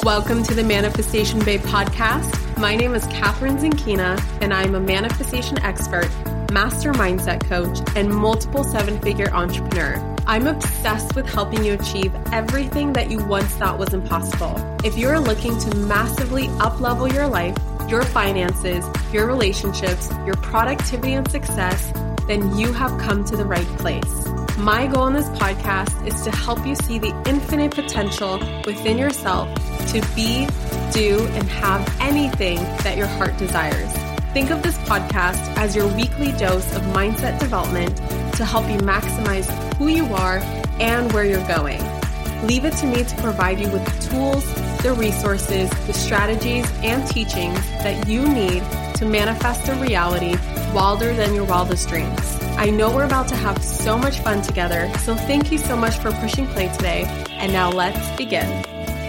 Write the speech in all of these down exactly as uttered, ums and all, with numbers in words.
Welcome to the Manifestation Babe podcast. My name is Catherine Zinkina, and I'm a manifestation expert, master mindset coach, and multiple seven-figure entrepreneur. I'm obsessed with helping you achieve everything that you once thought was impossible. If you're looking to massively up-level your life, your finances, your relationships, your productivity and success, then you have come to the right place. My goal in this podcast is to help you see the infinite potential within yourself to be, do, and have anything that your heart desires. Think of this podcast as your weekly dose of mindset development to help you maximize who you are and where you're going. Leave it to me to provide you with the tools, the resources, the strategies, and teachings that you need to manifest a reality wilder than your wildest dreams. I know we're about to have so much fun together, so thank you so much for pushing play today. And now let's begin.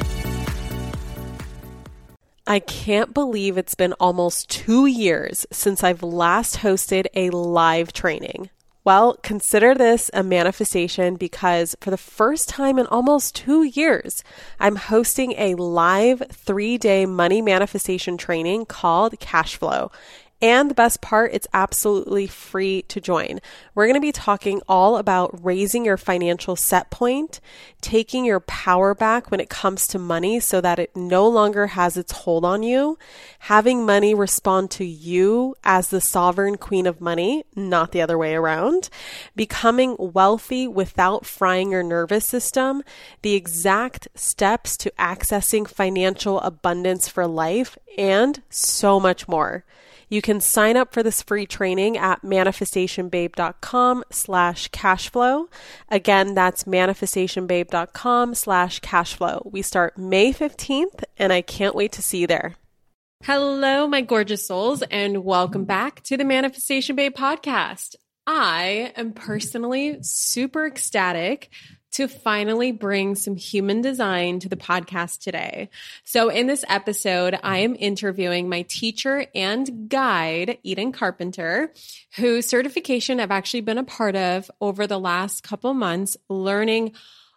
I can't believe it's been almost two years since I've last hosted a live training. Well, consider this a manifestation because for the first time in almost two years, I'm hosting a live three-day money manifestation training called Cash Flow. And the best part, it's absolutely free to join. We're going to be talking all about raising your financial set point, taking your power back when it comes to money so that it no longer has its hold on you, having money respond to you as the sovereign queen of money, not the other way around, becoming wealthy without frying your nervous system, the exact steps to accessing financial abundance for life, and so much more. You can sign up for this free training at manifestationbabe.com slash cashflow. Again, that's manifestationbabe.com slash cashflow. We start May fifteenth, and I can't wait to see you there. Hello, my gorgeous souls, and welcome back to the Manifestation Babe podcast. I am personally super ecstatic to finally bring some human design to the podcast today. So in this episode, I am interviewing my teacher and guide, Eden Carpenter, whose certification I've actually been a part of over the last couple months, learning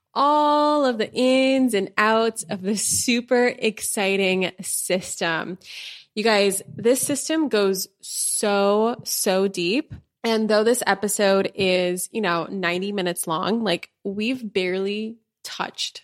all of the ins and outs of the super exciting system. You guys, this system goes so, so deep. And though this episode is, you know, ninety minutes long, like we've barely touched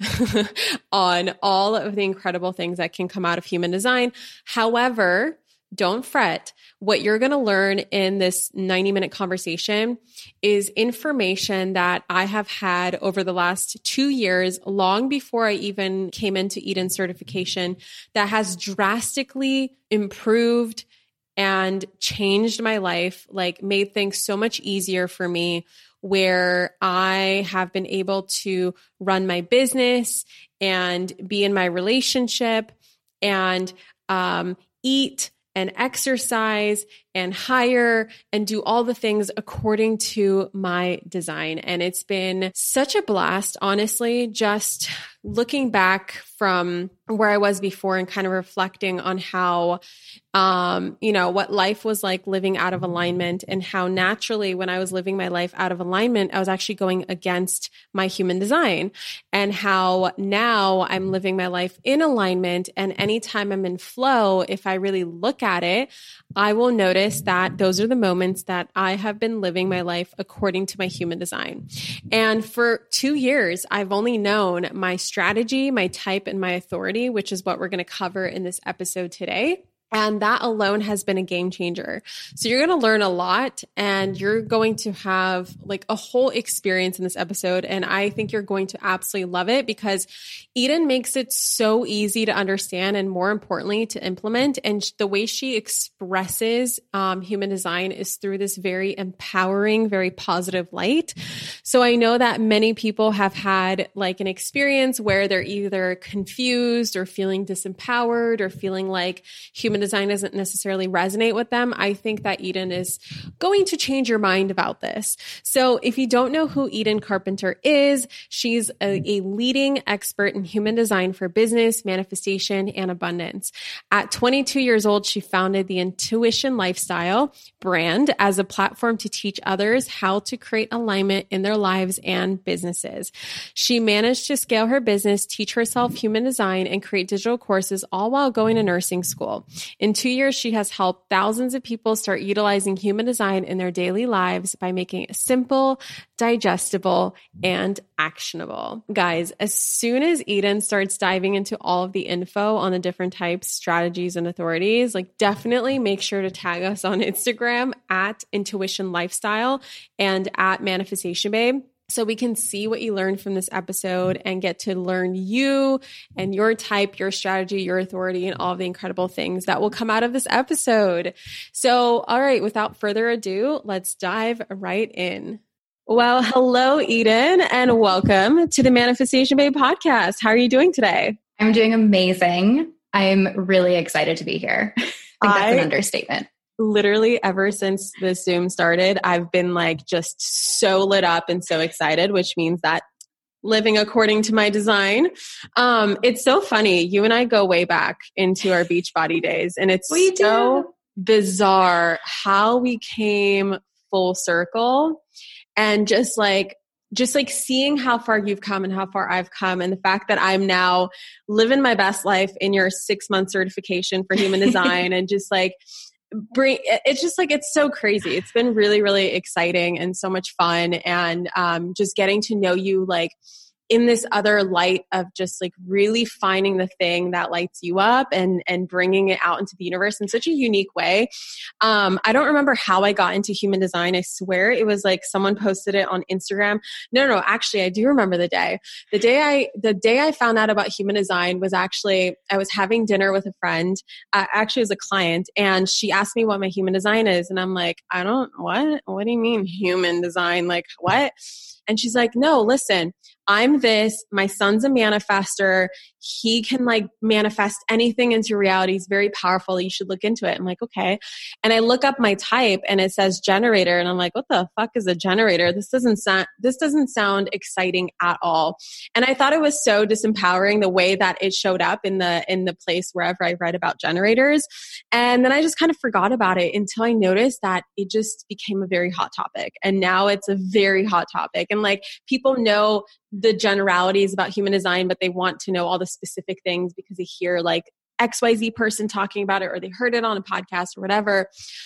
on all of the incredible things that can come out of human design. However, don't fret. What you're going to learn in this ninety minute conversation is information that I have had over the last two years, long before I even came into Eden certification, that has drastically improved and changed my life, like made things so much easier for me, where I have been able to run my business and be in my relationship and um, eat and exercise and hire and do all the things according to my design. And it's been such a blast, honestly, just looking back from where I was before and kind of reflecting on how, um, you know, what life was like living out of alignment, and how naturally when I was living my life out of alignment, I was actually going against my human design, and how now I'm living my life in alignment. And anytime I'm in flow, if I really look at it, I will notice that those are the moments that I have been living my life according to my human design. And for two years, I've only known my strategy, my type, and my authority, which is what we're going to cover in this episode today. And that alone has been a game changer. So you're going to learn a lot, and you're going to have like a whole experience in this episode. And I think you're going to absolutely love it because Eden makes it so easy to understand and, more importantly, to implement. And the way she expresses um, human design is through this very empowering, very positive light. So I know that many people have had like an experience where they're either confused or feeling disempowered or feeling like human design doesn't necessarily resonate with them, I think that Eden is going to change your mind about this. So if you don't know who Eden Carpenter is, she's a, a leading expert in human design for business, manifestation, and abundance. At twenty-two years old, she founded the Intuition Lifestyle brand as a platform to teach others how to create alignment in their lives and businesses. She managed to scale her business, teach herself human design, and create digital courses, all while going to nursing school. In two years, she has helped thousands of people start utilizing human design in their daily lives by making it simple, digestible, and actionable. Guys, as soon as Eden starts diving into all of the info on the different types, strategies, and authorities, like definitely make sure to tag us on Instagram at Intuition Lifestyle and at Manifestation Babe, so we can see what you learned from this episode and get to learn you and your type, your strategy, your authority, and all the incredible things that will come out of this episode. So, all right, without further ado, let's dive right in. Well, hello, Eden, and welcome to the Manifestation Babe podcast. How are you doing today? I'm doing amazing. I'm really excited to be here. I think that's I- an understatement. Literally ever since the Zoom started, I've been like just so lit up and so excited, which means that living according to my design. Um, it's so funny. You and I go way back into our Beachbody days, and it's we so do. bizarre how we came full circle, and just like just like seeing how far you've come and how far I've come, and the fact that I'm now living my best life in your six month certification for human design and just like bring it's just like it's so crazy. It's been really, really exciting and so much fun, and um, just getting to know you like in this other light of just like really finding the thing that lights you up and and bringing it out into the universe in such a unique way. Um, I don't remember how I got into human design. I swear it was like someone posted it on Instagram. No, no, no, actually I do remember the day. The day I the day I found out about human design was actually I was having dinner with a friend. Uh, actually, it was a client, and she asked me what my human design is, and I'm like, I don't what? What do you mean human design? Like what? And she's like, no, listen, I'm this, my son's a manifester. He can like manifest anything into reality. He's very powerful. You should look into it. I'm like, okay. And I look up my type and it says generator. And I'm like, what the fuck is a generator? This doesn't sound, this doesn't sound exciting at all. And I thought it was so disempowering the way that it showed up in the, in the place wherever I read about generators. And then I just kind of forgot about it until I noticed that it just became a very hot topic. And now it's a very hot topic. And like people know the generalities about human design, but they want to know all the specific things because they hear like X Y Z person talking about it, or they heard it on a podcast or whatever.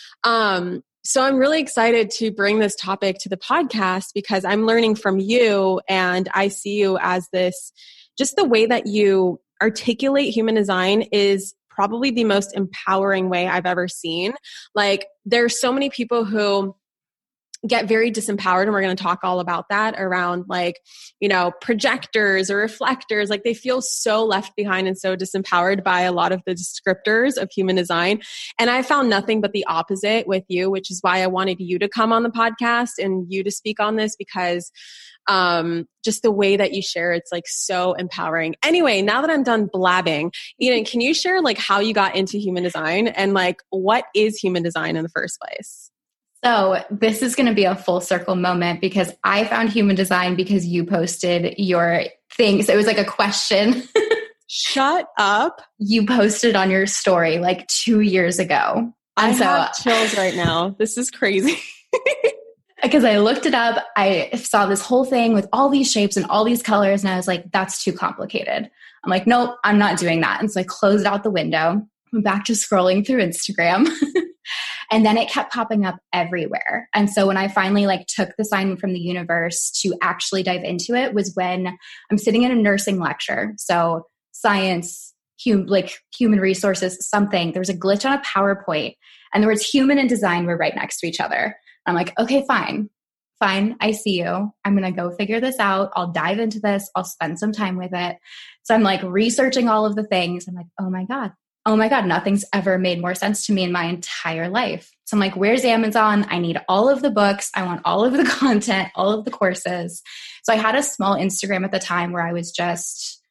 Um, so I'm really excited to bring this topic to the podcast because I'm learning from you, and I see you as this, just the way that you articulate human design is probably the most empowering way I've ever seen. Like there's so many people who get very disempowered, and we're going to talk all about that around like, you know, projectors or reflectors. Like they feel so left behind and so disempowered by a lot of the descriptors of human design. And I found nothing but the opposite with you, which is why I wanted you to come on the podcast and you to speak on this, because um, just the way that you share, it's like so empowering. Anyway, now that I'm done blabbing, Eden, can you share like how you got into human design and like what is human design in the first place? So this is going to be a full circle moment because I found human design because you posted your thing. So it was like a question. Shut up. You posted on your story like two years ago. And I so, have chills right now. This is crazy. Because I looked it up. I saw this whole thing with all these shapes and all these colors. And I was like, that's too complicated. I'm like, nope, I'm not doing that. And so I closed out the window. I'm back to scrolling through Instagram. And then it kept popping up everywhere. And so when I finally like took the sign from the universe to actually dive into it was when I'm sitting in a nursing lecture. So science, hum- like human resources, something. There was a glitch on a PowerPoint and the words human and design were right next to each other. I'm like, okay, fine. Fine. I see you. I'm going to go figure this out. I'll dive into this. I'll spend some time with it. So I'm like researching all of the things. I'm like, oh my God. Oh my God, nothing's ever made more sense to me in my entire life. So I'm like, where's Amazon? I need all of the books. I want all of the content, all of the courses. So I had a small Instagram at the time where I was just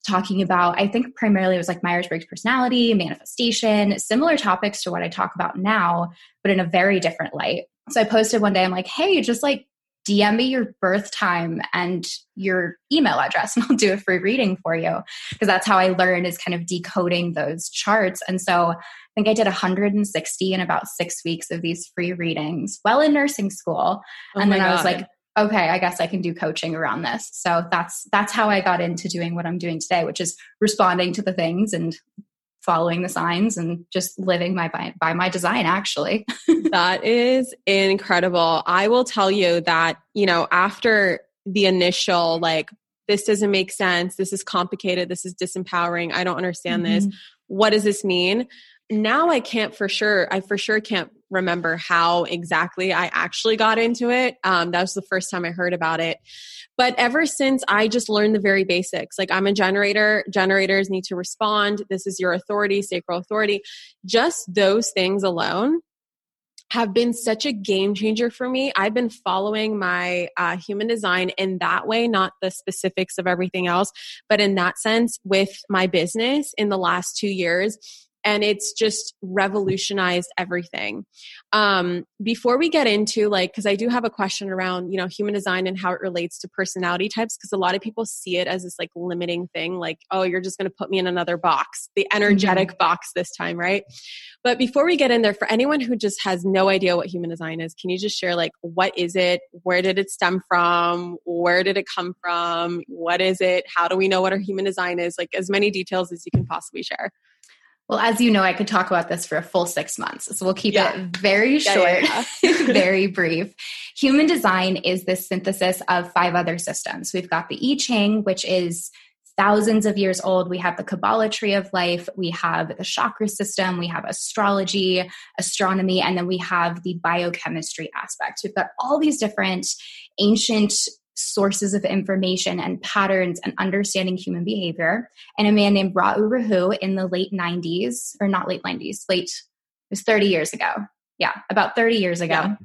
talking about, I think primarily it was like Myers-Briggs personality, manifestation, similar topics to what I talk about now, but in a very different light. So I posted one day, I'm like, hey, just like D M me your birth time and your email address and I'll do a free reading for you. Because that's how I learned, is kind of decoding those charts. And so I think I did one hundred sixty in about six weeks of these free readings while in nursing school. Oh and then God. I was like, okay, I guess I can do coaching around this. So that's, that's how I got into doing what I'm doing today, which is responding to the things and following the signs and just living my, by, by my design, actually. That is incredible. I will tell you that, you know, after the initial, like, this doesn't make sense, this is complicated, this is disempowering, I don't understand mm-hmm. this, what does this mean? Now I can't for sure, I for sure can't remember how exactly I actually got into it. Um, that was the first time I heard about it. But ever since, I just learned the very basics. Like, I'm a generator. Generators need to respond. This is your authority, sacral authority. Just those things alone have been such a game changer for me. I've been following my uh, human design in that way, not the specifics of everything else, but in that sense with my business in the last two years. And it's just revolutionized everything. Um, before we get into like, because I do have a question around, you know, human design and how it relates to personality types, because a lot of people see it as this like limiting thing, like, oh, you're just going to put me in another box, the energetic mm-hmm. box this time, right? But before we get in there, for anyone who just has no idea what human design is, can you just share like, what is it? Where did it stem from? Where did it come from? What is it? How do we know what our human design is? Like, as many details as you can possibly share. Well, as you know, I could talk about this for a full six months. So we'll keep yeah. it very short, yeah, yeah, yeah. very brief. Human design is the synthesis of five other systems. We've got the I Ching, which is thousands of years old. We have the Kabbalah tree of life. We have the chakra system. We have astrology, astronomy, and then we have the biochemistry aspect. We've got all these different ancient sources of information and patterns and understanding human behavior. And a man named Ra Uru Hu in the late nineties, or not late nineties, late, it was thirty years ago. Yeah, about thirty years ago. Yeah.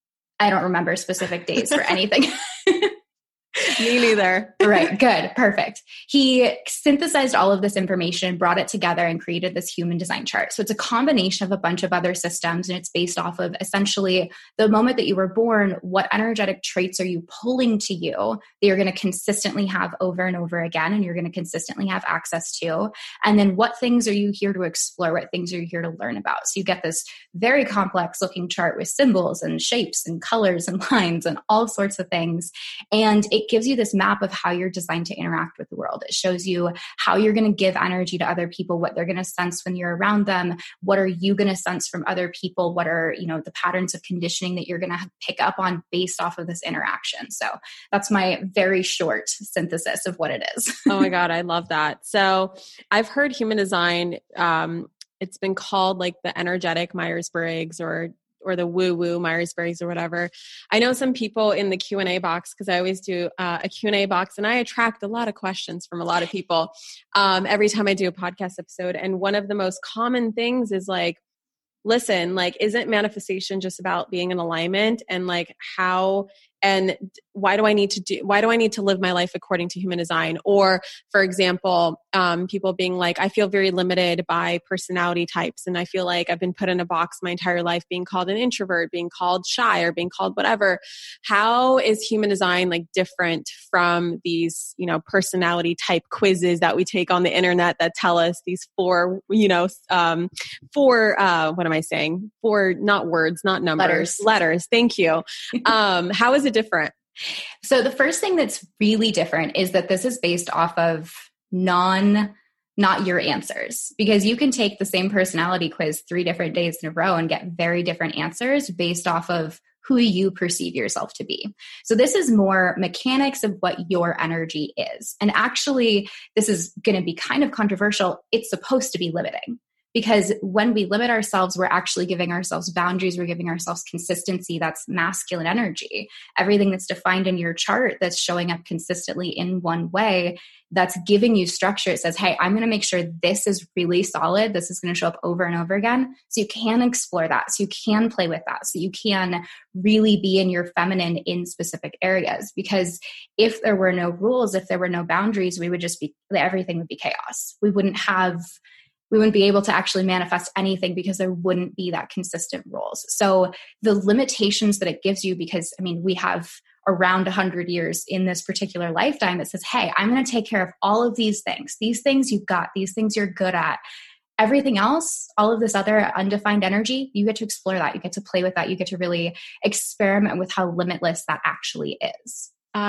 I don't remember specific days for anything. Me neither. Right. Good. Perfect. He synthesized all of this information, brought it together, and created this human design chart. So it's a combination of a bunch of other systems, and it's based off of essentially the moment that you were born, what energetic traits are you pulling to you that you're going to consistently have over and over again, and you're going to consistently have access to. And then what things are you here to explore? What things are you here to learn about? So you get this very complex looking chart with symbols and shapes and colors and lines and all sorts of things. And it gives you this map of how you're designed to interact with the world. It shows you how you're going to give energy to other people, what they're going to sense when you're around them, what are you going to sense from other people, what are, you know, the patterns of conditioning that you're going to pick up on based off of this interaction. So that's my very short synthesis of what it is. Oh my God, I love that. So I've heard human design, um, it's been called like the energetic Myers-Briggs or or the woo-woo Myers-Briggs or whatever. I know some people in the Q and A box, because I always do uh, a Q and A box, and I attract a lot of questions from a lot of people um, every time I do a podcast episode. And one of the most common things is like, listen, like, isn't manifestation just about being in alignment? And like, how and why do I need to do, why do I need to live my life according to human design? Or for example, um, people being like, I feel very limited by personality types. And I feel like I've been put in a box my entire life, being called an introvert, being called shy, or being called whatever. How is human design like different from these, you know, personality type quizzes that we take on the internet that tell us these four, you know, um, four, uh, what am I saying? Four, not words, not numbers, letters. letters. Thank you. Um, how is it different? So the first thing that's really different is that this is based off of non, not your answers, because you can take the same personality quiz three different days in a row and get very different answers based off of who you perceive yourself to be. So this is more mechanics of what your energy is. And actually, this is going to be kind of controversial. It's supposed to be limiting. Because when we limit ourselves, we're actually giving ourselves boundaries. We're giving ourselves consistency. That's masculine energy. Everything that's defined in your chart that's showing up consistently in one way, that's giving you structure. It says, hey, I'm going to make sure this is really solid. This is going to show up over and over again. So you can explore that. So you can play with that. So you can really be in your feminine in specific areas. Because if there were no rules, if there were no boundaries, we would just be, everything would be chaos. We wouldn't have we wouldn't be able to actually manifest anything because there wouldn't be that consistent rules. So the limitations that it gives you, because I mean, we have around one hundred years in this particular lifetime, it says, hey, I'm going to take care of all of these things. These things you've got, these things you're good at. Everything else, all of this other undefined energy, you get to explore that. You get to play with that. You get to really experiment with how limitless that actually is.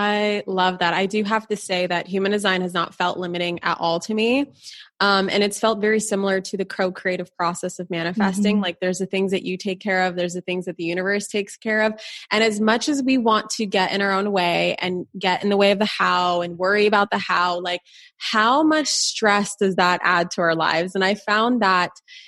I love that. I do have to say that human design has not felt limiting at all to me. Um, and it's felt very similar to the co-creative process of manifesting. Mm-hmm. Like there's the things that you take care of. There's the things that the universe takes care of. And as much as we want to get in our own way and get in the way of the how and worry about the how, like how much stress does that add to our lives? And I found that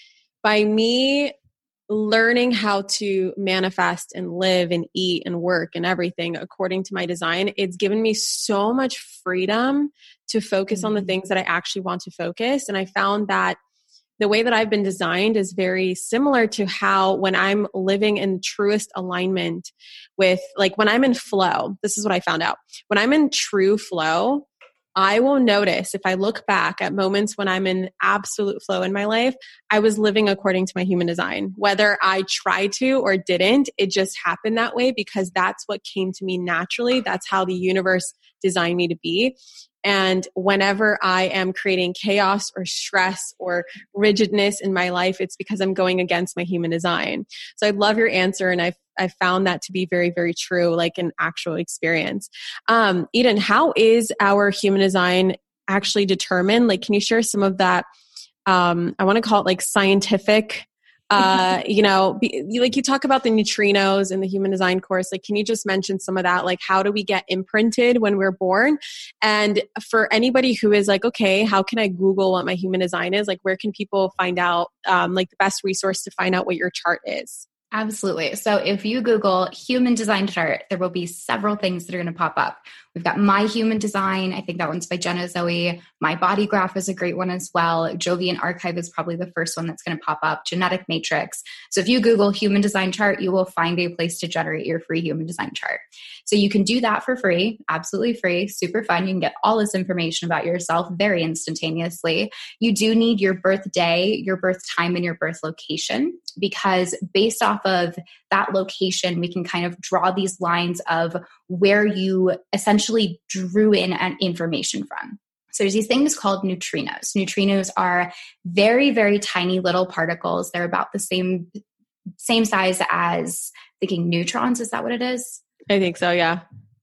by me learning how to manifest and live and eat and work and everything according to my design, it's given me so much freedom to focus mm-hmm. on the things that I actually want to focus. And I found that the way that I've been designed is very similar to how when I'm living in truest alignment with, like when I'm in flow, this is what I found out. When I'm in true flow, I will notice if I look back at moments when I'm in absolute flow in my life, I was living according to my human design. Whether I tried to or didn't, it just happened that way because that's what came to me naturally. That's how the universe designed me to be. And whenever I am creating chaos or stress or rigidness in my life, it's because I'm going against my human design. So I love your answer. And I've I found that to be very, very true, like an actual experience. Um, Eden, how is our human design actually determined? Like, can you share some of that? Um, I want to call it like scientific, uh, you know, be, like you talk about the neutrinos in the human design course. Like, can you just mention some of that? Like, how do we get imprinted when we're born? And for anybody who is like, okay, how can I Google what my human design is? Like, where can people find out, um, like the best resource to find out what your chart is? Absolutely. So if you Google human design chart, there will be several things that are going to pop up. We've got My Human Design. I think that one's by Jenna Zoe. My Body Graph is a great one as well. Jovian Archive is probably the first one that's going to pop up. Genetic Matrix. So if you Google human design chart, you will find a place to generate your free human design chart. So you can do that for free, absolutely free, super fun. You can get all this information about yourself very instantaneously. You do need your birth day, your birth time, and your birth location, because based off of that location, we can kind of draw these lines of where you essentially drew in an information from. So there's these things called neutrinos. Neutrinos are very, very tiny little particles. They're about the same, same size as thinking neutrons. Is that what it is? I think so, yeah.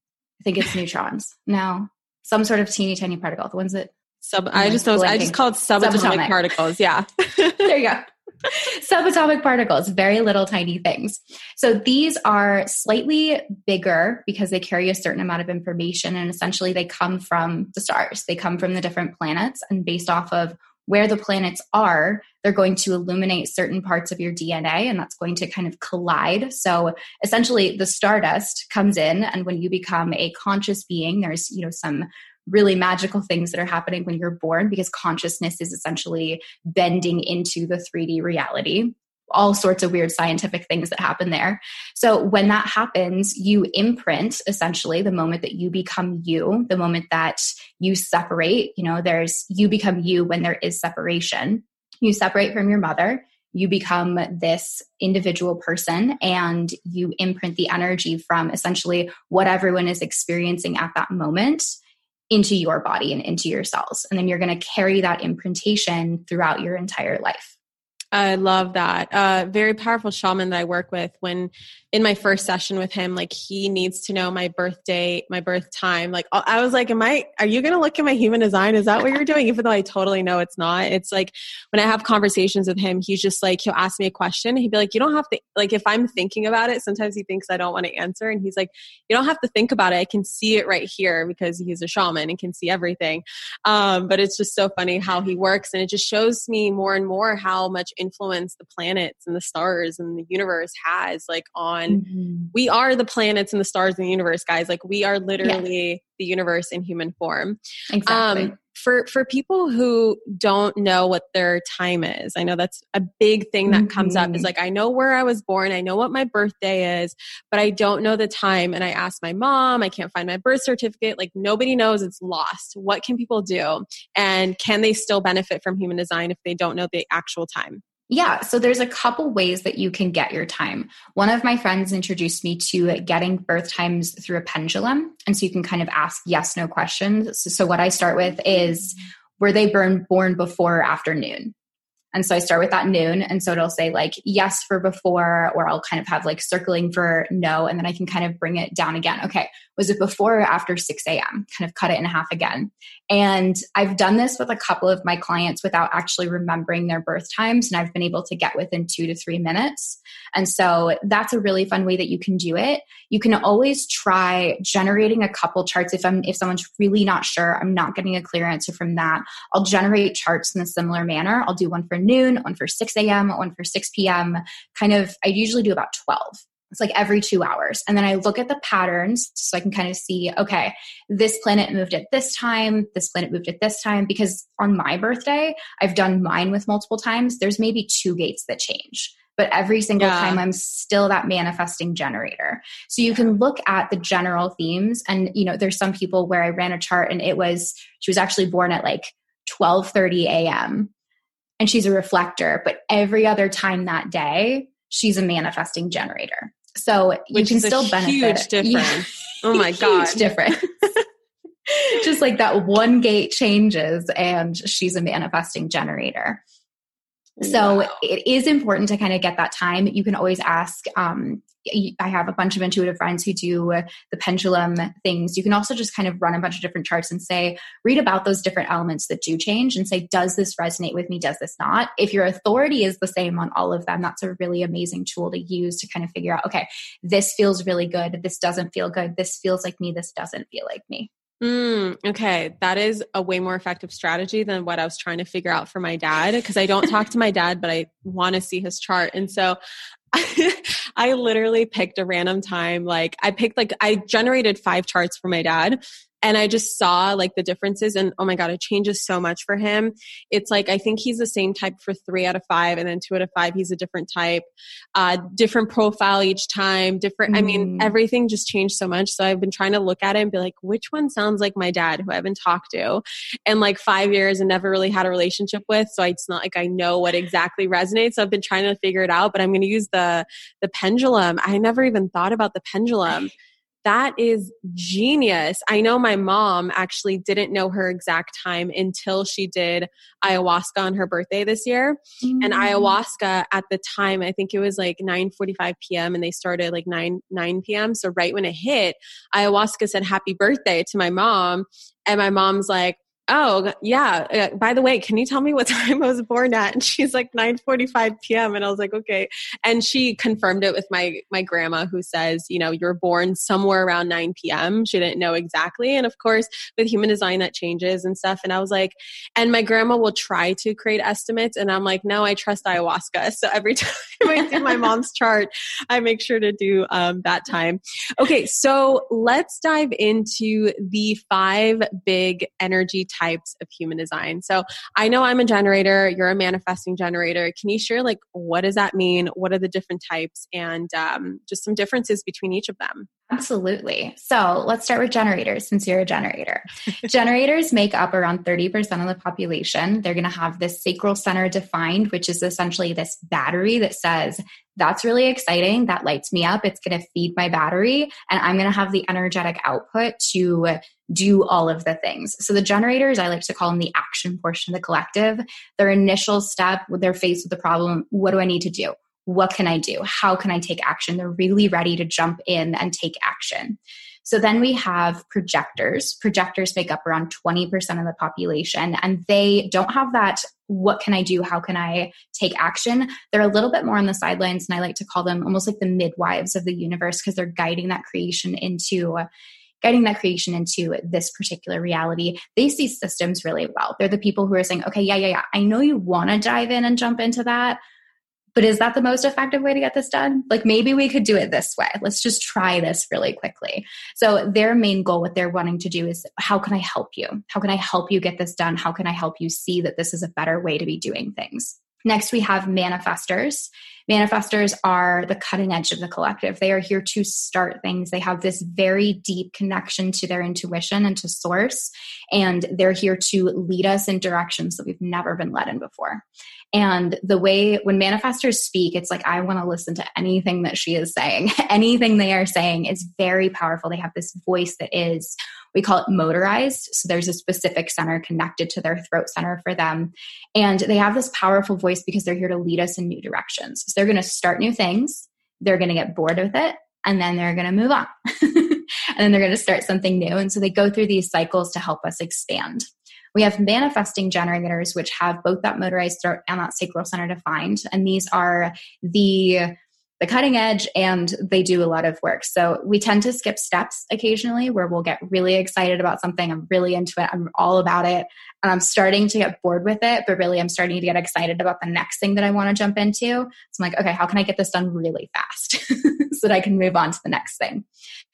I think it's neutrons. No, some sort of teeny tiny particle. The ones that sub. I just know. I just call it subatomic, subatomic. particles. Yeah. There you go. Subatomic particles, very little tiny things. So these are slightly bigger because they carry a certain amount of information, and essentially they come from the stars. They come from the different planets, and based off of where the planets are, they're going to illuminate certain parts of your D N A, and that's going to kind of collide. So essentially the stardust comes in, and when you become a conscious being, there's, you know, some really magical things that are happening when you're born, because consciousness is essentially bending into the three D reality. All sorts of weird scientific things that happen there. So when that happens, you imprint essentially the moment that you become you, the moment that you separate. You know, there's, you become you when there is separation. You separate from your mother, you become this individual person, and you imprint the energy from essentially what everyone is experiencing at that moment into your body and into your cells. And then you're going to carry that imprintation throughout your entire life. I love that. Uh, very powerful shaman that I work with. When in my first session with him, like he needs to know my birth date, my birth time. Like I was like, am I, are you going to look at my human design? Is that what you're doing? Even though I totally know it's not. It's like when I have conversations with him, he's just like, he'll ask me a question. He'd be like, you don't have to, like if I'm thinking about it, sometimes he thinks I don't want to answer. And he's like, you don't have to think about it. I can see it right here because he's a shaman and can see everything. Um, but it's just so funny how he works. And it just shows me more and more how much influence the planets and the stars and the universe has like on, mm-hmm. we are the planets and the stars in the universe, guys. Like we are literally yeah. the universe in human form. Exactly. Um, for, for people who don't know what their time is, I know that's a big thing that mm-hmm. comes up is like, I know where I was born. I know what my birthday is, but I don't know the time. And I asked my mom, I can't find my birth certificate. Like nobody knows, it's lost. What can people do? And can they still benefit from human design if they don't know the actual time? Yeah. So there's a couple ways that you can get your time. One of my friends introduced me to getting birth times through a pendulum. And so you can kind of ask yes, no questions. So, so what I start with is, were they born, born before or after noon? And so I start with that noon. And so it'll say like yes for before, or I'll kind of have like circling for no. And then I can kind of bring it down again. Okay. Was it before or after six a.m.? Kind of cut it in half again. And I've done this with a couple of my clients without actually remembering their birth times. And I've been able to get within two to three minutes. And so that's a really fun way that you can do it. You can always try generating a couple charts. If I'm, if someone's really not sure, I'm not getting a clear answer from that, I'll generate charts in a similar manner. I'll do one for noon, one for six a.m., one for six p.m. Kind of, I usually do about twelve. It's like every two hours. And then I look at the patterns so I can kind of see, okay, this planet moved at this time, this planet moved at this time, because on my birthday, I've done mine with multiple times. There's maybe two gates that change, but every single yeah. time I'm still that manifesting generator. So you can look at the general themes. And, you know, there's some people where I ran a chart and it was, she was actually born at like twelve thirty a.m. and she's a reflector, but every other time that day, she's a manifesting generator. So you Which can is still a benefit. Huge difference. Yeah. Oh my God. Huge difference. Just like that one gate changes and she's a manifesting generator. So wow. It is important to kind of get that time. You can always ask, um, I have a bunch of intuitive friends who do the pendulum things. You can also just kind of run a bunch of different charts and say, read about those different elements that do change and say, does this resonate with me? Does this not? If your authority is the same on all of them, that's a really amazing tool to use to kind of figure out, okay, this feels really good. This doesn't feel good. This feels like me. This doesn't feel like me. Mm, okay. That is a way more effective strategy than what I was trying to figure out for my dad, because I don't talk to my dad, but I want to see his chart. And so I literally picked a random time. Like I picked like, I generated five charts for my dad. And I just saw like the differences and oh my God, it changes so much for him. It's like, I think he's the same type for three out of five and then two out of five, he's a different type, uh, different profile each time, different. Mm. I mean, everything just changed so much. So I've been trying to look at it and be like, which one sounds like my dad who I haven't talked to in like five years and never really had a relationship with. So it's not like I know what exactly resonates. So I've been trying to figure it out, but I'm going to use the, the pendulum. I never even thought about the pendulum. That is genius. I know my mom actually didn't know her exact time until she did ayahuasca on her birthday this year. Mm-hmm. And ayahuasca at the time, I think it was like nine forty-five p.m. and they started like nine p.m. So right when it hit, ayahuasca said happy birthday to my mom. And my mom's like, oh yeah, uh, by the way, can you tell me what time I was born at? And she's like nine forty-five p.m. And I was like, okay. And she confirmed it with my, my grandma who says, you know, you're born somewhere around nine p.m. She didn't know exactly. And of course with human design that changes and stuff. And I was like, and my grandma will try to create estimates. And I'm like, no, I trust ayahuasca. So every time I do my mom's chart, I make sure to do um, that time. Okay. So let's dive into the five big energy types of human design. So I know I'm a generator, you're a manifesting generator. Can you share like, what does that mean? What are the different types and um, just some differences between each of them? Absolutely. So let's start with generators since you're a generator. Generators make up around thirty percent of the population. They're going to have this sacral center defined, which is essentially this battery that says, that's really exciting. That lights me up. It's going to feed my battery and I'm going to have the energetic output to do all of the things. So the generators, I like to call them the action portion of the collective. Their initial step when they're faced with the problem, what do I need to do? What can I do? How can I take action? They're really ready to jump in and take action. So then we have projectors. Projectors make up around twenty percent of the population, and they don't have that, what can I do? How can I take action? They're a little bit more on the sidelines, and I like to call them almost like the midwives of the universe because they're guiding that creation into guiding that creation into this particular reality. They see systems really well. They're the people who are saying, okay, yeah, yeah, yeah. I know you want to dive in and jump into that, but is that the most effective way to get this done? Like maybe we could do it this way. Let's just try this really quickly. So their main goal, what they're wanting to do is, how can I help you? How can I help you get this done? How can I help you see that this is a better way to be doing things? Next, we have manifestors. Manifestors are the cutting edge of the collective. They are here to start things. They have this very deep connection to their intuition and to source, and they're here to lead us in directions that we've never been led in before. And the way when manifestors speak, it's like, I want to listen to anything that she is saying. Anything they are saying is very powerful. They have this voice that is, we call it motorized. So there's a specific center connected to their throat center for them. And they have this powerful voice because they're here to lead us in new directions. So they're going to start new things. They're going to get bored with it. And then they're going to move on. And then they're going to start something new. And so they go through these cycles to help us expand. We have manifesting generators, which have both that motorized throat and that sacral center defined. And these are the, the cutting edge, and they do a lot of work. So we tend to skip steps occasionally where we'll get really excited about something. I'm really into it. I'm all about it. And I'm starting to get bored with it, but really I'm starting to get excited about the next thing that I want to jump into. So I'm like, okay, how can I get this done really fast so that I can move on to the next thing?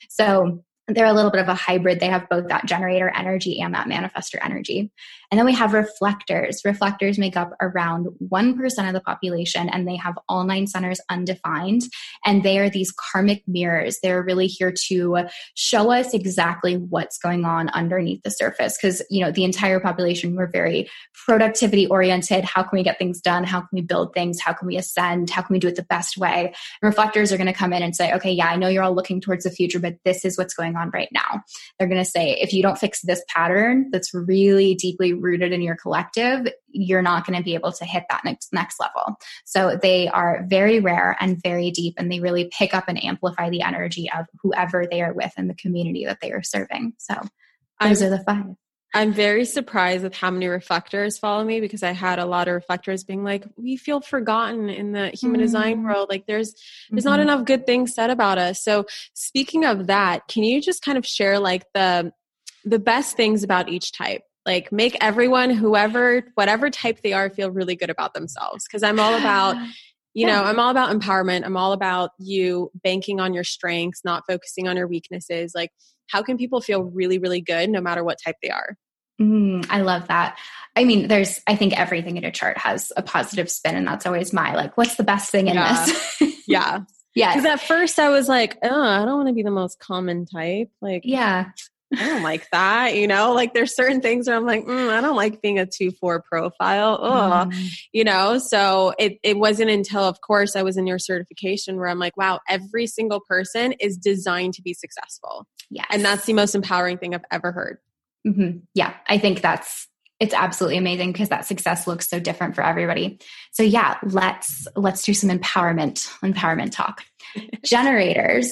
So they're a little bit of a hybrid. They have both that generator energy and that manifestor energy. And then we have reflectors. Reflectors make up around one percent of the population, and they have all nine centers undefined. And they are these karmic mirrors. They're really here to show us exactly what's going on underneath the surface. Because, you know, the entire population, we're very productivity oriented. How can we get things done? How can we build things? How can we ascend? How can we do it the best way? And reflectors are going to come in and say, okay, yeah, I know you're all looking towards the future, but this is what's going on right now. They're going to say, if you don't fix this pattern that's really deeply rooted in your collective, you're not going to be able to hit that next next level. So they are very rare and very deep, and they really pick up and amplify the energy of whoever they are with in the community that they are serving. So those I'm, are the five. I'm very surprised with how many reflectors follow me, because I had a lot of reflectors being like, we feel forgotten in the human mm-hmm. design world. Like there's, there's mm-hmm. not enough good things said about us. So speaking of that, can you just kind of share like the, the best things about each type? Like make everyone, whoever, whatever type they are, feel really good about themselves. Cause I'm all about, you yeah. know, I'm all about empowerment. I'm all about you banking on your strengths, not focusing on your weaknesses. Like how can people feel really, really good no matter what type they are? Mm, I love that. I mean, there's, I think everything in a chart has a positive spin, and that's always my, like, what's the best thing in yeah. this? yeah. Yeah. Cause at first I was like, oh, I don't want to be the most common type. Like, yeah. I don't like that, you know, like there's certain things where I'm like, mm, I don't like being a two, four profile, Ugh. Mm. you know? So it, it wasn't until, of course, I was in your certification where I'm like, wow, every single person is designed to be successful. Yes. And that's the most empowering thing I've ever heard. Mm-hmm. Yeah. I think that's, it's absolutely amazing because that success looks so different for everybody. So yeah, let's, let's do some empowerment, empowerment talk. Generators.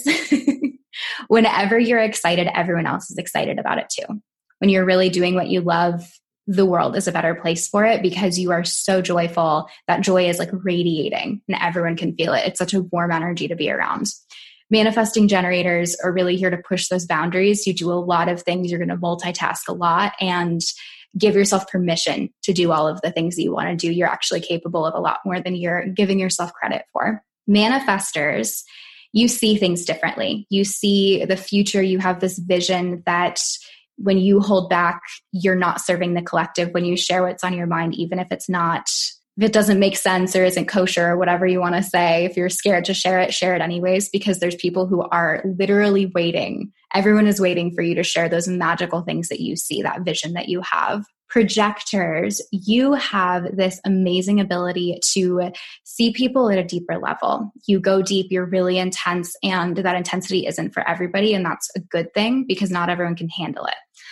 Whenever you're excited, everyone else is excited about it too. When you're really doing what you love, the world is a better place for it because you are so joyful. That joy is like radiating and everyone can feel it. It's such a warm energy to be around. Manifesting generators are really here to push those boundaries. You do a lot of things. You're going to multitask a lot and give yourself permission to do all of the things that you want to do. You're actually capable of a lot more than you're giving yourself credit for. Manifestors, you see things differently. You see the future. You have this vision that when you hold back, you're not serving the collective. When you share what's on your mind, even if it's not if it doesn't make sense or isn't kosher or whatever you want to say, if you're scared to share it, share it anyways, because there's people who are literally waiting. Everyone is waiting for you to share those magical things that you see, that vision that you have. Projectors, you have this amazing ability to see people at a deeper level. You go deep, you're really intense, and that intensity isn't for everybody. And that's a good thing because not everyone can handle it.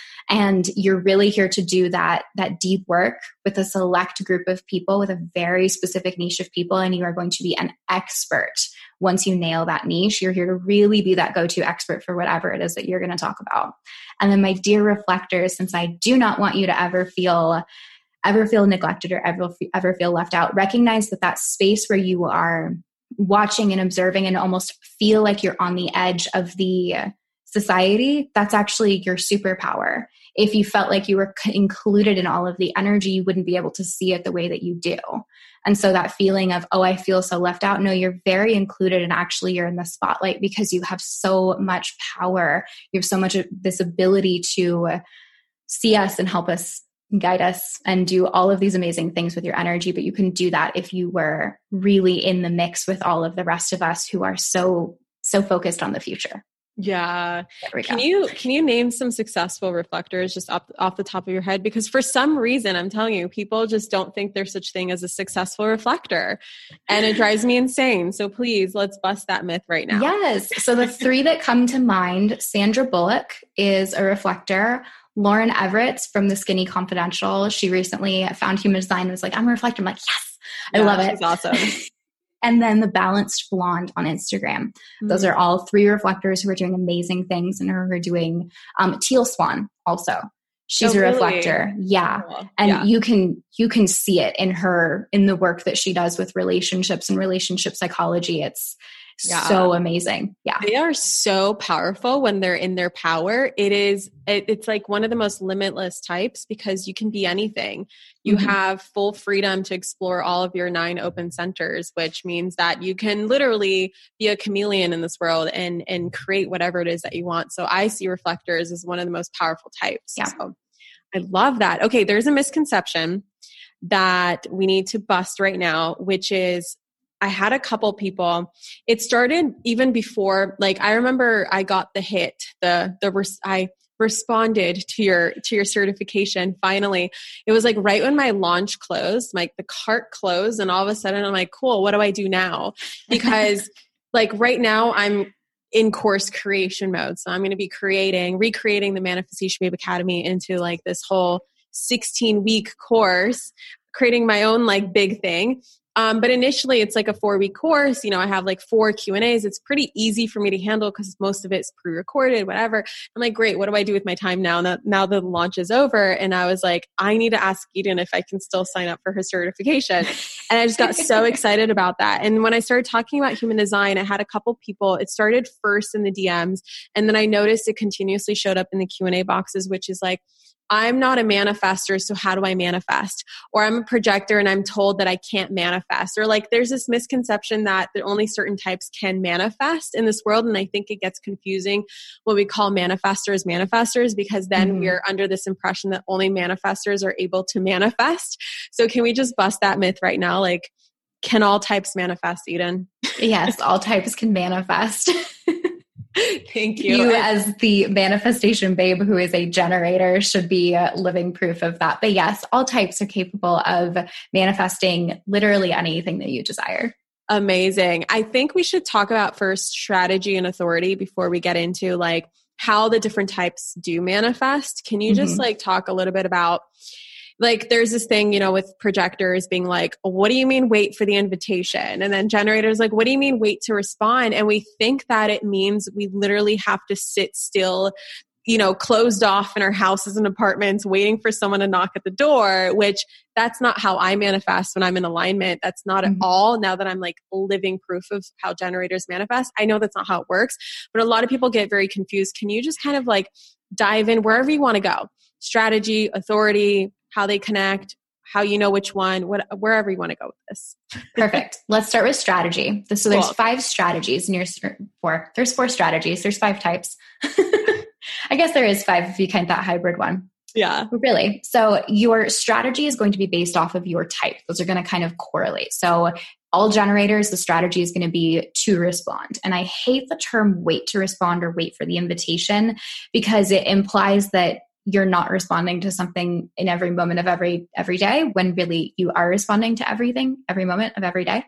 And you're really here to do that, that deep work with a select group of people, with a very specific niche of people. And you are going to be an expert. Once you nail that niche, you're here to really be that go-to expert for whatever it is that you're going to talk about. And then my dear reflectors, since I do not want you to ever feel ever feel neglected or ever, ever feel left out, recognize that that space where you are watching and observing and almost feel like you're on the edge of the society, that's actually your superpower. If you felt like you were included in all of the energy, you wouldn't be able to see it the way that you do. And so that feeling of, oh, I feel so left out. No, you're very included, and actually you're in the spotlight because you have so much power. You have so much of this ability to see us and help us, guide us, and do all of these amazing things with your energy. But you can do that if you were really in the mix with all of the rest of us who are so, so focused on the future. Yeah. Can you, can you name some successful reflectors just off, off the top of your head? Because for some reason, I'm telling you, people just don't think there's such thing as a successful reflector, and it drives me insane. So please, let's bust that myth right now. Yes. So the three that come to mind, Sandra Bullock is a reflector. Lauren Everett from The Skinny Confidential. She recently found human design and was like, I'm a reflector. I'm like, yes, I yeah, love it. She's awesome. And then the Balanced Blonde on Instagram. Mm-hmm. Those are all three reflectors who are doing amazing things and who are doing um, Teal Swan also. She's oh, a reflector. Really? Yeah. Cool. And yeah. you can, you can see it in her, in the work that she does with relationships and relationship psychology. It's yeah. so amazing. Yeah. They are so powerful when they're in their power. It is, it, it's like one of the most limitless types because you can be anything. You mm-hmm. have full freedom to explore all of your nine open centers, which means that you can literally be a chameleon in this world and, and create whatever it is that you want. So I see reflectors as one of the most powerful types. Yeah. So I love that. Okay. There's a misconception that we need to bust right now, which is, I had a couple people, it started even before, like, I remember I got the hit, the, the, res- I responded to your, to your certification. Finally, it was like right when my launch closed, like the cart closed, and all of a sudden I'm like, cool, what do I do now? Because like right now I'm in course creation mode. So I'm going to be creating, recreating the Manifestation Babe Academy into like this whole sixteen week course, creating my own like big thing. Um, but initially it's like a four week course. You know, I have like four Q and A's. It's pretty easy for me to handle because most of it's pre-recorded, whatever. I'm like, great. What do I do with my time now? Now, now the launch is over. And I was like, I need to ask Eden if I can still sign up for her certification. And I just got so excited about that. And when I started talking about human design, I had a couple people, it started first in the D Ms. And then I noticed it continuously showed up in the Q and A boxes, which is like, I'm not a manifester, so how do I manifest? Or I'm a projector and I'm told that I can't manifest. Or like there's this misconception that only certain types can manifest in this world. And I think it gets confusing when we call manifestors manifestors, because then mm-hmm. we're under this impression that only manifestors are able to manifest. So can we just bust that myth right now? Like, can all types manifest, Eden? Yes, all types can manifest. Thank you. You as the manifestation babe who is a generator should be living proof of that. But yes, all types are capable of manifesting literally anything that you desire. Amazing. I think we should talk about first strategy and authority before we get into like how the different types do manifest. Can you just mm-hmm. like talk a little bit about like, there's this thing, you know, with projectors being like, what do you mean wait for the invitation? And then generators like, what do you mean wait to respond? And we think that it means we literally have to sit still, you know, closed off in our houses and apartments, waiting for someone to knock at the door, which that's not how I manifest when I'm in alignment. That's not mm-hmm. at all. Now that I'm like living proof of how generators manifest, I know that's not how it works, but a lot of people get very confused. Can you just kind of like dive in wherever you want to go? Strategy, authority, how they connect, how you know which one, what, wherever you want to go with this. Perfect. Let's start with strategy. So there's cool. five strategies and there's four. There's four strategies. There's five types. I guess there is five if you count that hybrid one. Yeah. Really. So your strategy is going to be based off of your type. Those are going to kind of correlate. So all generators, the strategy is going to be to respond. And I hate the term wait to respond or wait for the invitation, because it implies that you're not responding to something in every moment of every every day, when really you are responding to everything every moment of every day.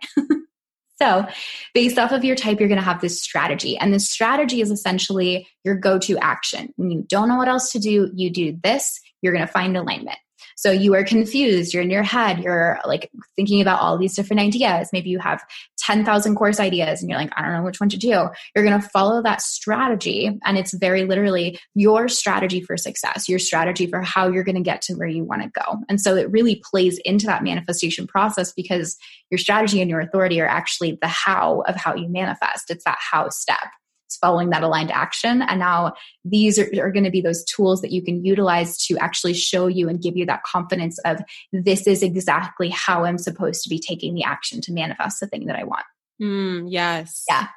So based off of your type, you're going to have this strategy. And this strategy is essentially your go-to action. When you don't know what else to do, you do this, you're going to find alignment. So you are confused, you're in your head, you're like thinking about all these different ideas. Maybe you have ten thousand course ideas and you're like, I don't know which one to do. You're going to follow that strategy. And it's very literally your strategy for success, your strategy for how you're going to get to where you want to go. And so it really plays into that manifestation process, because your strategy and your authority are actually the how of how you manifest. It's that how step. It's following that aligned action. And now these are, are going to be those tools that you can utilize to actually show you and give you that confidence of, this is exactly how I'm supposed to be taking the action to manifest the thing that I want. Mm, yes. Yeah.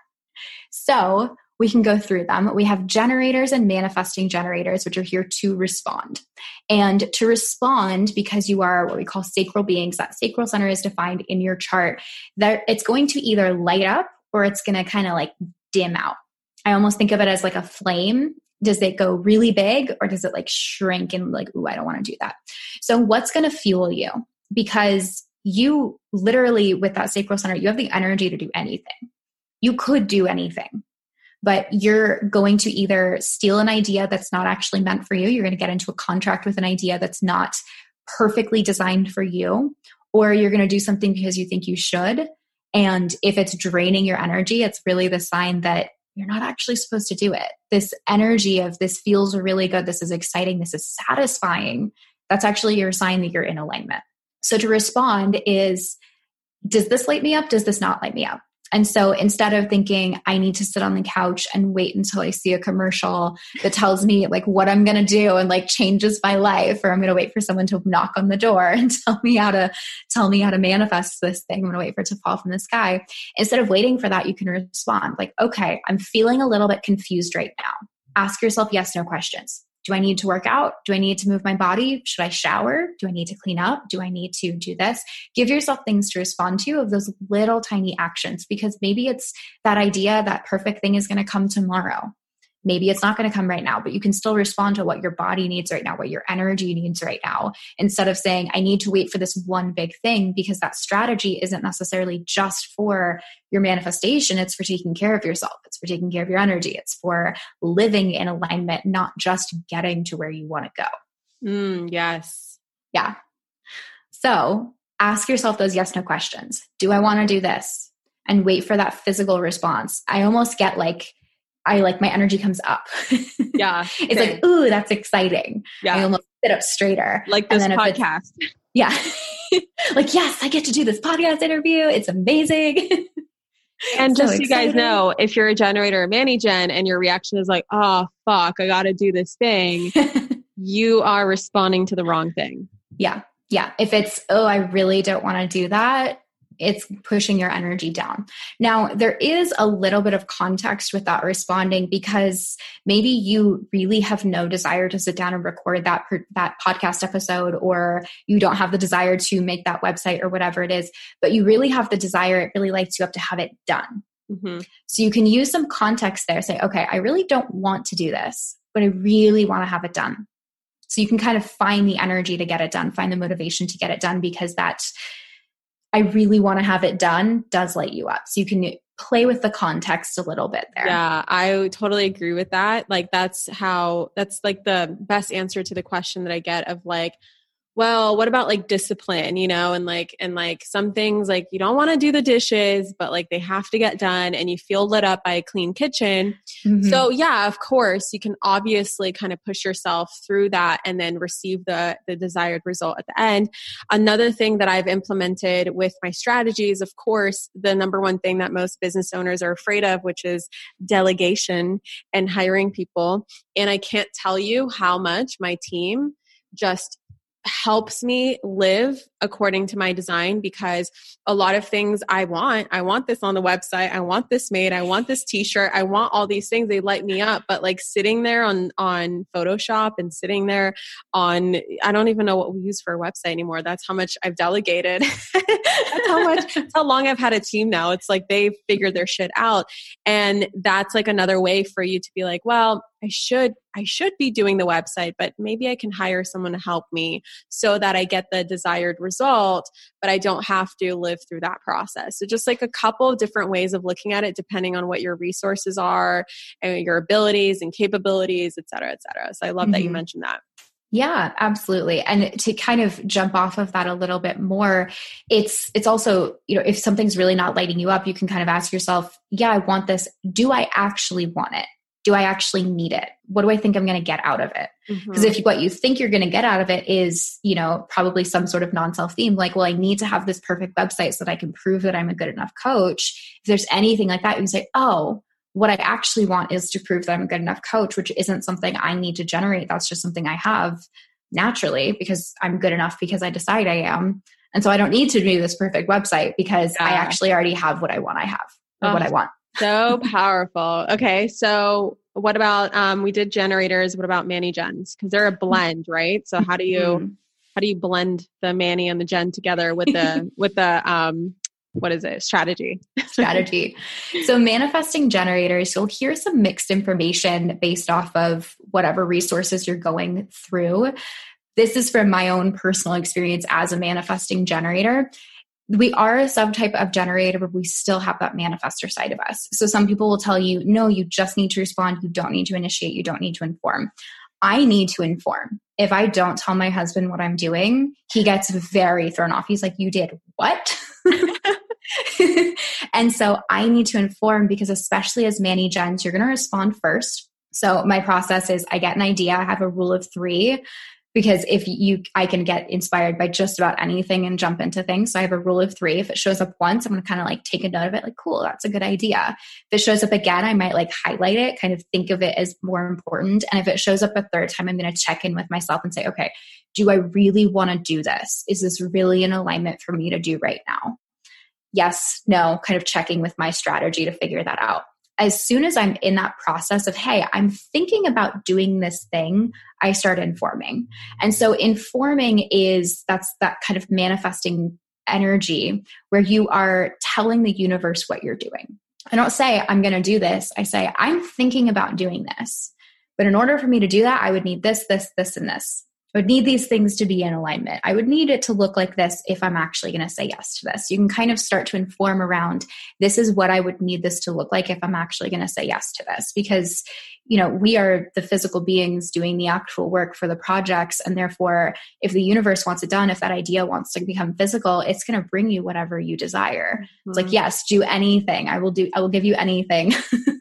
So we can go through them. We have generators and manifesting generators, which are here to respond. And to respond, because you are what we call sacral beings, that sacral center is defined in your chart, that it's going to either light up or it's going to kind of like dim out. I almost think of it as like a flame. Does it go really big, or does it like shrink and like, ooh, I don't want to do that. So what's going to fuel you? Because you literally, with that sacral center, you have the energy to do anything. You could do anything, but you're going to either steal an idea that's not actually meant for you. You're going to get into a contract with an idea that's not perfectly designed for you, or you're going to do something because you think you should. And if it's draining your energy, it's really the sign that you're not actually supposed to do it. This energy of this feels really good, this is exciting, this is satisfying, that's actually your sign that you're in alignment. So to respond is, does this light me up? Does this not light me up? And so instead of thinking, I need to sit on the couch and wait until I see a commercial that tells me like what I'm going to do and like changes my life, or I'm going to wait for someone to knock on the door and tell me how to tell me how to manifest this thing, I'm going to wait for it to fall from the sky. Instead of waiting for that, you can respond like, okay, I'm feeling a little bit confused right now. Ask yourself yes, no questions. Do I need to work out? Do I need to move my body? Should I shower? Do I need to clean up? Do I need to do this? Give yourself things to respond to of those little tiny actions, because maybe it's that idea, that perfect thing is going to come tomorrow. Maybe it's not going to come right now, but you can still respond to what your body needs right now, what your energy needs right now, instead of saying, I need to wait for this one big thing, because that strategy isn't necessarily just for your manifestation. It's for taking care of yourself. It's for taking care of your energy. It's for living in alignment, not just getting to where you want to go. Mm, yes. Yeah. So ask yourself those yes, no questions. Do I want to do this? And wait for that physical response. I almost get like, I like my energy comes up. Yeah. It's same. like, ooh, that's exciting. Yeah. I almost sit up straighter. Like this podcast. Yeah. Like, yes, I get to do this podcast interview. It's amazing. And So just so you guys exciting. know, if you're a generator or Manny Gen and your reaction is like, oh, fuck, I got to do this thing, you are responding to the wrong thing. Yeah. Yeah. If it's, oh, I really don't want to do that, it's pushing your energy down. Now, there is a little bit of context with that responding, because maybe you really have no desire to sit down and record that, that podcast episode, or you don't have the desire to make that website or whatever it is, but you really have the desire, it really lights you up to have it done. Mm-hmm. So you can use some context there. Say, okay, I really don't want to do this, but I really want to have it done. So you can kind of find the energy to get it done, find the motivation to get it done, because that's, I really want to have it done does light you up. So you can play with the context a little bit there. Yeah, I totally agree with that. Like that's how, that's like the best answer to the question that I get of like, well, what about like discipline, you know, and like, and like some things like you don't want to do the dishes, but like they have to get done and you feel lit up by a clean kitchen. Mm-hmm. So yeah, of course you can obviously kind of push yourself through that and then receive the, the desired result at the end. Another thing that I've implemented with my strategies, of course, the number one thing that most business owners are afraid of, which is delegation and hiring people. And I can't tell you how much my team just helps me live according to my design, because a lot of things I want, I want this on the website. I want this made. I want this t-shirt. I want all these things. They light me up. But like sitting there on, on Photoshop and sitting there on, I don't even know what we use for a website anymore. That's how much I've delegated. That's how much, that's how long I've had a team now. It's like they've figured their shit out. And that's like another way for you to be like, well, I should, I should be doing the website, but maybe I can hire someone to help me so that I get the desired result, but I don't have to live through that process. So just like a couple of different ways of looking at it, depending on what your resources are and your abilities and capabilities, et cetera, et cetera. So I love mm-hmm. that you mentioned that. Yeah, absolutely. And to kind of jump off of that a little bit more, it's, it's also, you know, if something's really not lighting you up, you can kind of ask yourself, yeah, I want this. Do I actually want it? Do I actually need it? What do I think I'm going to get out of it? Because mm-hmm. if what you think you're going to get out of it is, you know, probably some sort of non-self theme, like, well, I need to have this perfect website so that I can prove that I'm a good enough coach. If there's anything like that, you can say, oh, what I actually want is to prove that I'm a good enough coach, which isn't something I need to generate. That's just something I have naturally because I'm good enough because I decide I am. And so I don't need to do this perfect website because yeah. I actually already have what I want I have or oh. what I want. So powerful. Okay. So what about, um, we did generators. What about Manny gens? Cause they're a blend, right? So how do you, mm-hmm. how do you blend the Manny and the gen together with the, with the, um, what is it? Strategy. Strategy. So manifesting generators, you'll hear some mixed information based off of whatever resources you're going through. This is from my own personal experience as a manifesting generator. We are a subtype of generator, but we still have that manifestor side of us. So some people will tell you, no, you just need to respond. You don't need to initiate. You don't need to inform. I need to inform. If I don't tell my husband what I'm doing, he gets very thrown off. He's like, you did what? And so I need to inform because especially as Manny gens, you're going to respond first. So my process is I get an idea. I have a rule of three. Because if you, I can get inspired by just about anything and jump into things. So I have a rule of three. If it shows up once, I'm going to kind of like take a note of it. Like, cool, that's a good idea. If it shows up again, I might like highlight it, kind of think of it as more important. And if it shows up a third time, I'm going to check in with myself and say, okay, do I really want to do this? Is this really in alignment for me to do right now? Yes, no, kind of checking with my strategy to figure that out. As soon as I'm in that process of, hey, I'm thinking about doing this thing, I start informing. And so informing is, that's that kind of manifesting energy where you are telling the universe what you're doing. I don't say, I'm going to do this. I say, I'm thinking about doing this. But in order for me to do that, I would need this, this, this, and this. I would need these things to be in alignment. I would need it to look like this if I'm actually going to say yes to this. You can kind of start to inform around, this is what I would need this to look like if I'm actually going to say yes to this. Because, you know, we are the physical beings doing the actual work for the projects. And therefore, if the universe wants it done, if that idea wants to become physical, it's going to bring you whatever you desire. Mm-hmm. It's like, yes, do anything. I will do, I will give you anything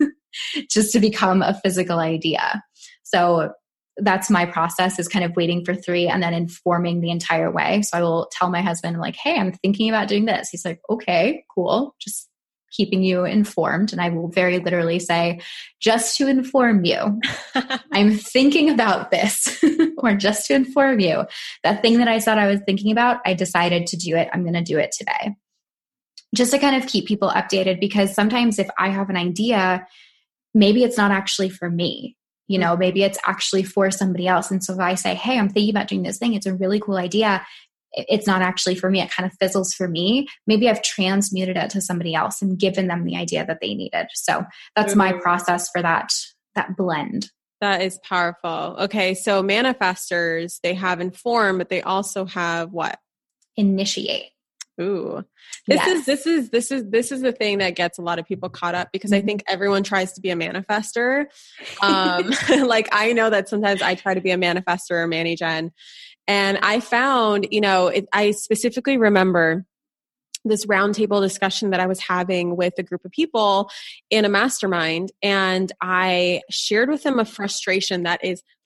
just to become a physical idea. So that's my process, is kind of waiting for three and then informing the entire way. So I will tell my husband, like, hey, I'm thinking about doing this. He's like, okay, cool. Just keeping you informed. And I will very literally say, just to inform you, I'm thinking about this, or just to inform you, that thing that I said I was thinking about, I decided to do it. I'm going to do it today. Just to kind of keep people updated, because sometimes if I have an idea, maybe it's not actually for me. You know, maybe it's actually for somebody else. And so if I say, hey, I'm thinking about doing this thing, it's a really cool idea. It's not actually for me. It kind of fizzles for me. Maybe I've transmuted it to somebody else and given them the idea that they needed. So that's mm-hmm. my process for that, that blend. That is powerful. Okay. So manifestors, they have inform, but they also have what? Initiate. Ooh, this yes. is, this is, this is, this is the thing that gets a lot of people caught up, because I think everyone tries to be a manifester. Um, like I know that sometimes I try to be a manifester or Manny gen, and I found, you know, it, I specifically remember this roundtable discussion that I was having with a group of people in a mastermind. And I shared with them a frustration that is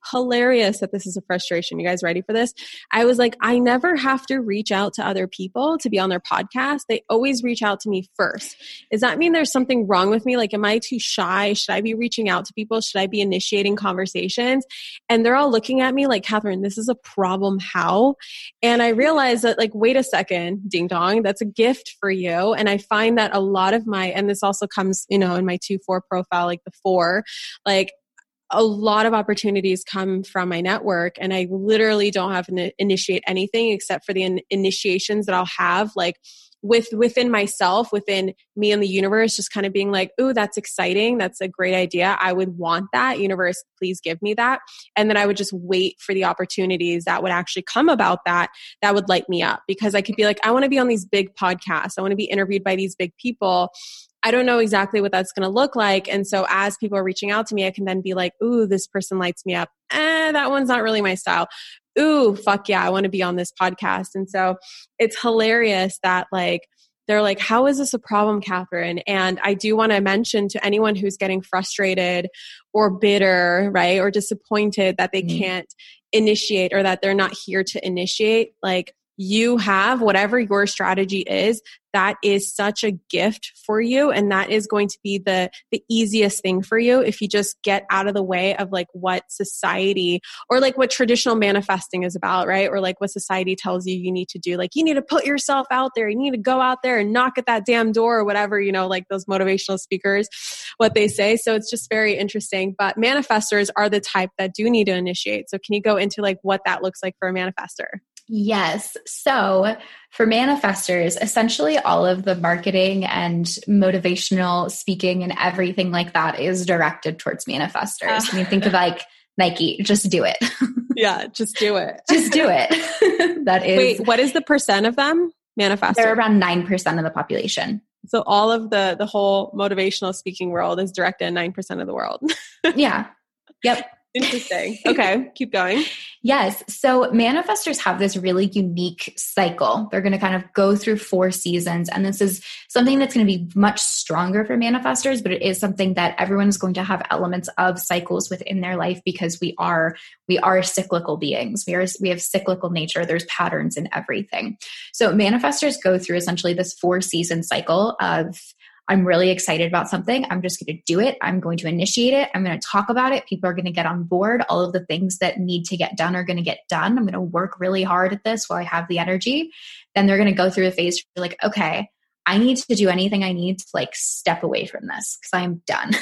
hilarious that this is a frustration. You guys ready for this? I was like, I never have to reach out to other people to be on their podcast. They always reach out to me first. Does that mean there's something wrong with me? Like, am I too shy? Should I be reaching out to people? Should I be initiating conversations? And they're all looking at me like, Catherine, this is a problem. How? And I realized that, like, wait a second, ding dong, that's a gift for you. And I find that a lot of my, and this also comes, you know, in my two, four profile, like the four, like, a lot of opportunities come from my network, and I literally don't have to initiate anything except for the in- initiations that I'll have, like with within myself, within me and the universe, just kind of being like, ooh, that's exciting. That's a great idea. I would want that. Universe, please give me that. And then I would just wait for the opportunities that would actually come about that, that would light me up, because I could be like, I want to be on these big podcasts. I want to be interviewed by these big people. I don't know exactly what that's going to look like. And so as people are reaching out to me, I can then be like, ooh, this person lights me up. Eh, that one's not really my style. Ooh, fuck yeah, I want to be on this podcast. And so it's hilarious that, like, they're like, how is this a problem, Catherine? And I do want to mention to anyone who's getting frustrated or bitter, right, or disappointed that they mm-hmm. can't initiate, or that they're not here to initiate, like, you have whatever your strategy is, that is such a gift for you. And that is going to be the, the easiest thing for you if you just get out of the way of like what society, or like what traditional manifesting is about, right? Or like what society tells you you need to do. Like, you need to put yourself out there. You need to go out there and knock at that damn door, or whatever, you know, like those motivational speakers, what they say. So it's just very interesting. But manifestors are the type that do need to initiate. So can you go into like what that looks like for a manifestor? Yes. So for manifestors, essentially all of the marketing and motivational speaking and everything like that is directed towards manifestors. Uh, I mean, think of like Nike, just do it. Yeah, just do it. Just do it. That is. Wait, what is the percent of them? Manifestors? They're around nine percent of the population. So all of the, the whole motivational speaking world is directed at nine percent of the world. Yeah. Yep. Interesting. Okay, keep going. Yes. So manifestors have this really unique cycle. They're going to kind of go through four seasons. And this is something that's going to be much stronger for manifestors, but it is something that everyone is going to have elements of cycles within their life, because we are, we are cyclical beings. We are, we have cyclical nature. There's patterns in everything. So manifestors go through essentially this four season cycle of, I'm really excited about something. I'm just going to do it. I'm going to initiate it. I'm going to talk about it. People are going to get on board. All of the things that need to get done are going to get done. I'm going to work really hard at this while I have the energy. Then they're going to go through a phase where like, okay, I need to do anything I need to like step away from this because I'm done.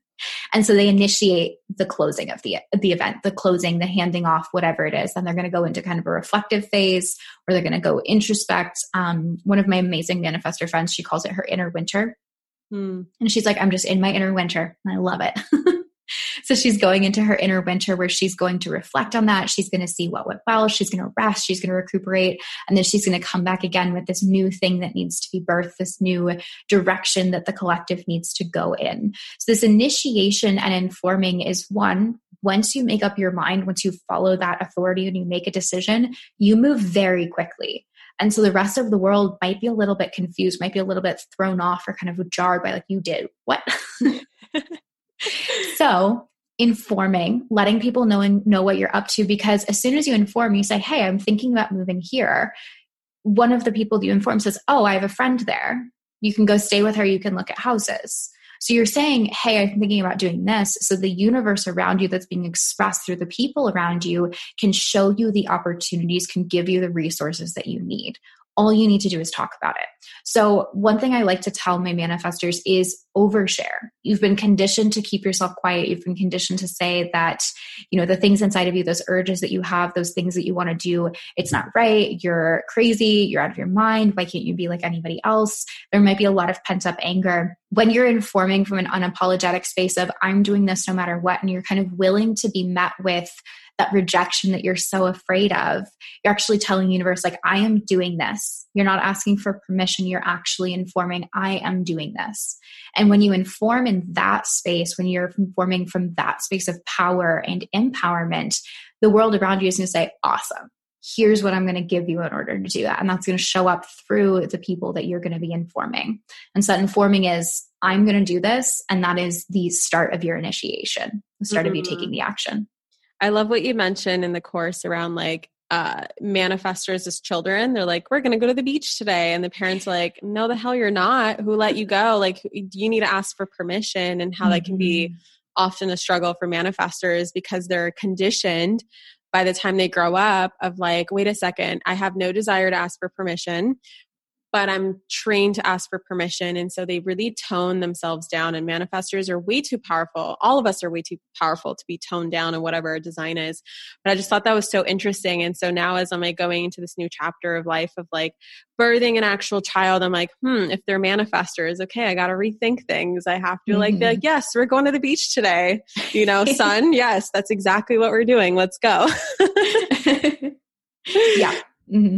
And so they initiate the closing of the, the event, the closing, the handing off, whatever it is. Then they're going to go into kind of a reflective phase where they're going to go introspect. Um, one of my amazing manifestor friends, she calls it her inner winter. Hmm. And she's like, I'm just in my inner winter. And I love it. So she's going into her inner winter where she's going to reflect on that. She's going to see what went well. She's going to rest. She's going to recuperate. And then she's going to come back again with this new thing that needs to be birthed, this new direction that the collective needs to go in. So this initiation and informing is one, once you make up your mind, once you follow that authority and you make a decision, you move very quickly. And so the rest of the world might be a little bit confused, might be a little bit thrown off or kind of jarred by like, you did what? So informing, letting people know and know what you're up to, because as soon as you inform, you say, hey, I'm thinking about moving here. One of the people you inform says, oh, I have a friend there. You can go stay with her. You can look at houses. So you're saying, hey, I'm thinking about doing this. So the universe around you that's being expressed through the people around you can show you the opportunities, can give you the resources that you need. All you need to do is talk about it. So one thing I like to tell my manifestors is overshare. You've been conditioned to keep yourself quiet. You've been conditioned to say that, you know, the things inside of you, those urges that you have, those things that you want to do, it's not right. You're crazy. You're out of your mind. Why can't you be like anybody else? There might be a lot of pent up anger. When you're informing from an unapologetic space of I'm doing this no matter what, and you're kind of willing to be met with that rejection that you're so afraid of, you're actually telling the universe, like, I am doing this. You're not asking for permission. You're actually informing, I am doing this. And when you inform in that space, when you're informing from that space of power and empowerment, the world around you is going to say, awesome. Here's what I'm going to give you in order to do that. And that's going to show up through the people that you're going to be informing. And so that informing is, I'm going to do this. And that is the start of your initiation, the start mm-hmm. of you taking the action. I love what you mentioned in the course around like uh, manifestors as children. They're like, we're going to go to the beach today. And the parents are like, no, the hell you're not. Who let you go? Like, you need to ask for permission, and how mm-hmm. that can be often a struggle for manifestors because they're conditioned by the time they grow up of like, wait a second, I have no desire to ask for permission, but I'm trained to ask for permission. And so they really tone themselves down, and manifestors are way too powerful. All of us are way too powerful to be toned down in whatever our design is. But I just thought that was so interesting. And so now as I'm like going into this new chapter of life of like birthing an actual child, I'm like, hmm, if they're manifestors, okay, I got to rethink things. I have to mm-hmm. like be like, yes, we're going to the beach today. You know, son, yes, that's exactly what we're doing. Let's go. Yeah. Mm-hmm.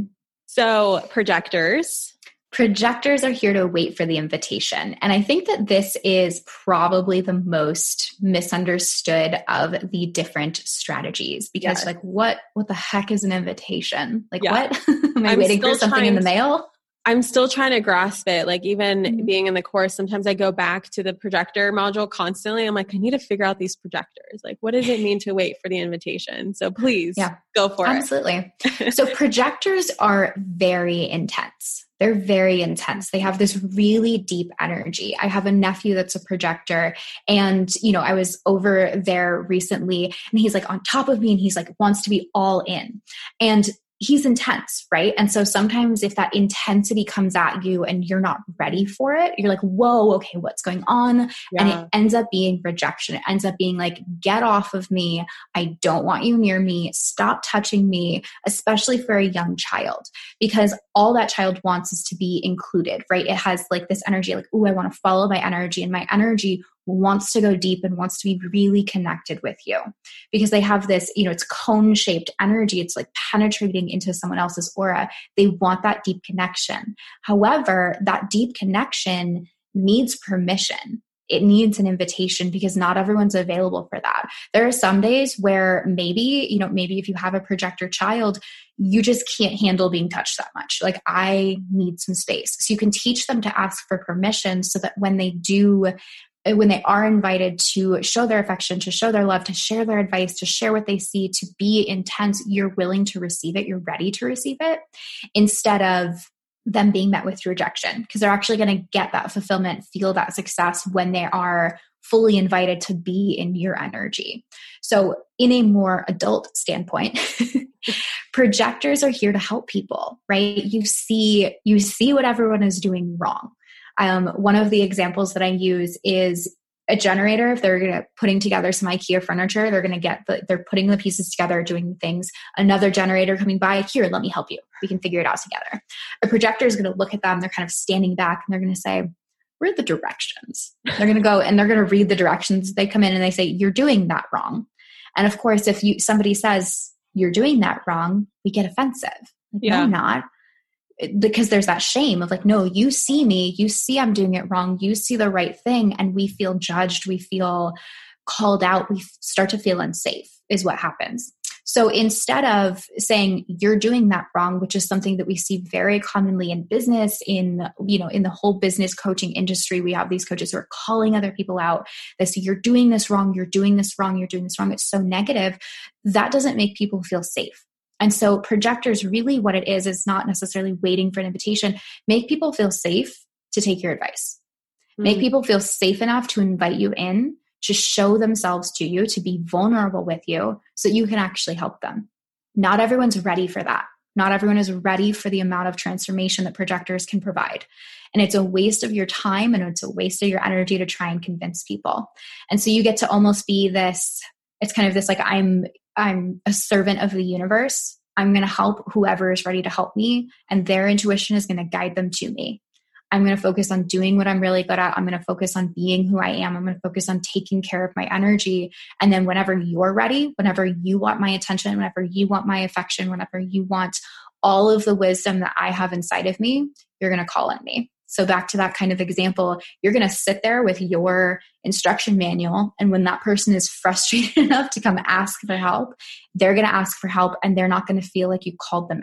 So projectors. Projectors are here to wait for the invitation. And I think that this is probably the most misunderstood of the different strategies because yeah. like, what, what the heck is an invitation? Like yeah. what? Am I I'm waiting for something in the mail? I'm still trying to grasp it. Like even mm-hmm. being in the course, sometimes I go back to the projector module constantly. I'm like, I need to figure out these projectors. Like, what does it mean to wait for the invitation? So please yeah. go for Absolutely. it. Absolutely. So projectors are very intense. They're very intense. They have this really deep energy. I have a nephew that's a projector, and, you know, I was over there recently and he's like on top of me and he's like, wants to be all in. And he's intense, right? And so sometimes if that intensity comes at you and you're not ready for it, you're like, whoa, okay, what's going on? Yeah. And it ends up being rejection. It ends up being like, get off of me. I don't want you near me. Stop touching me, especially for a young child, because all that child wants is to be included, right? It has like this energy, like, ooh, I want to follow my energy, and my energy wants to go deep and wants to be really connected with you because they have this, you know, it's cone shaped energy. It's like penetrating into someone else's aura. They want that deep connection. However, that deep connection needs permission. It needs an invitation because not everyone's available for that. There are some days where maybe, you know, maybe if you have a projector child, you just can't handle being touched that much. Like, I need some space. So you can teach them to ask for permission so that when they do when they are invited to show their affection, to show their love, to share their advice, to share what they see, to be intense, you're willing to receive it. You're ready to receive it instead of them being met with rejection, because they're actually going to get that fulfillment, feel that success when they are fully invited to be in your energy. So in a more adult standpoint, projectors are here to help people, right? You see, you see what everyone is doing wrong. Um, one of the examples that I use is a generator. If they're going to putting together some IKEA furniture, they're going to get the, they're putting the pieces together, doing things. Another generator coming by, here, let me help you. We can figure it out together. A projector is going to look at them. They're kind of standing back and they're going to say, where are the directions? They're going to go and they're going to read the directions. They come in and they say, you're doing that wrong. And of course, if you somebody says you're doing that wrong, we get offensive. Like, yeah. No, I'm not. Because there's that shame of like, no, you see me, you see I'm doing it wrong, you see the right thing, and we feel judged, we feel called out, we start to feel unsafe is what happens. So instead of saying you're doing that wrong, which is something that we see very commonly in business, in, you know, in the whole business coaching industry, we have these coaches who are calling other people out. They say, you're doing this wrong, you're doing this wrong, you're doing this wrong. It's so negative. That doesn't make people feel safe. And so projectors, really what it is, is not necessarily waiting for an invitation. Make people feel safe to take your advice. Mm-hmm. Make people feel safe enough to invite you in, to show themselves to you, to be vulnerable with you so that you can actually help them. Not everyone's ready for that. Not everyone is ready for the amount of transformation that projectors can provide. And it's a waste of your time and it's a waste of your energy to try and convince people. And so you get to almost be this, it's kind of this like, I'm I'm a servant of the universe. I'm going to help whoever is ready to help me, and their intuition is going to guide them to me. I'm going to focus on doing what I'm really good at. I'm going to focus on being who I am. I'm going to focus on taking care of my energy. And then whenever you're ready, whenever you want my attention, whenever you want my affection, whenever you want all of the wisdom that I have inside of me, you're going to call on me. So back to that kind of example, you're going to sit there with your instruction manual. And when that person is frustrated enough to come ask for help, they're going to ask for help and they're not going to feel like you called them out.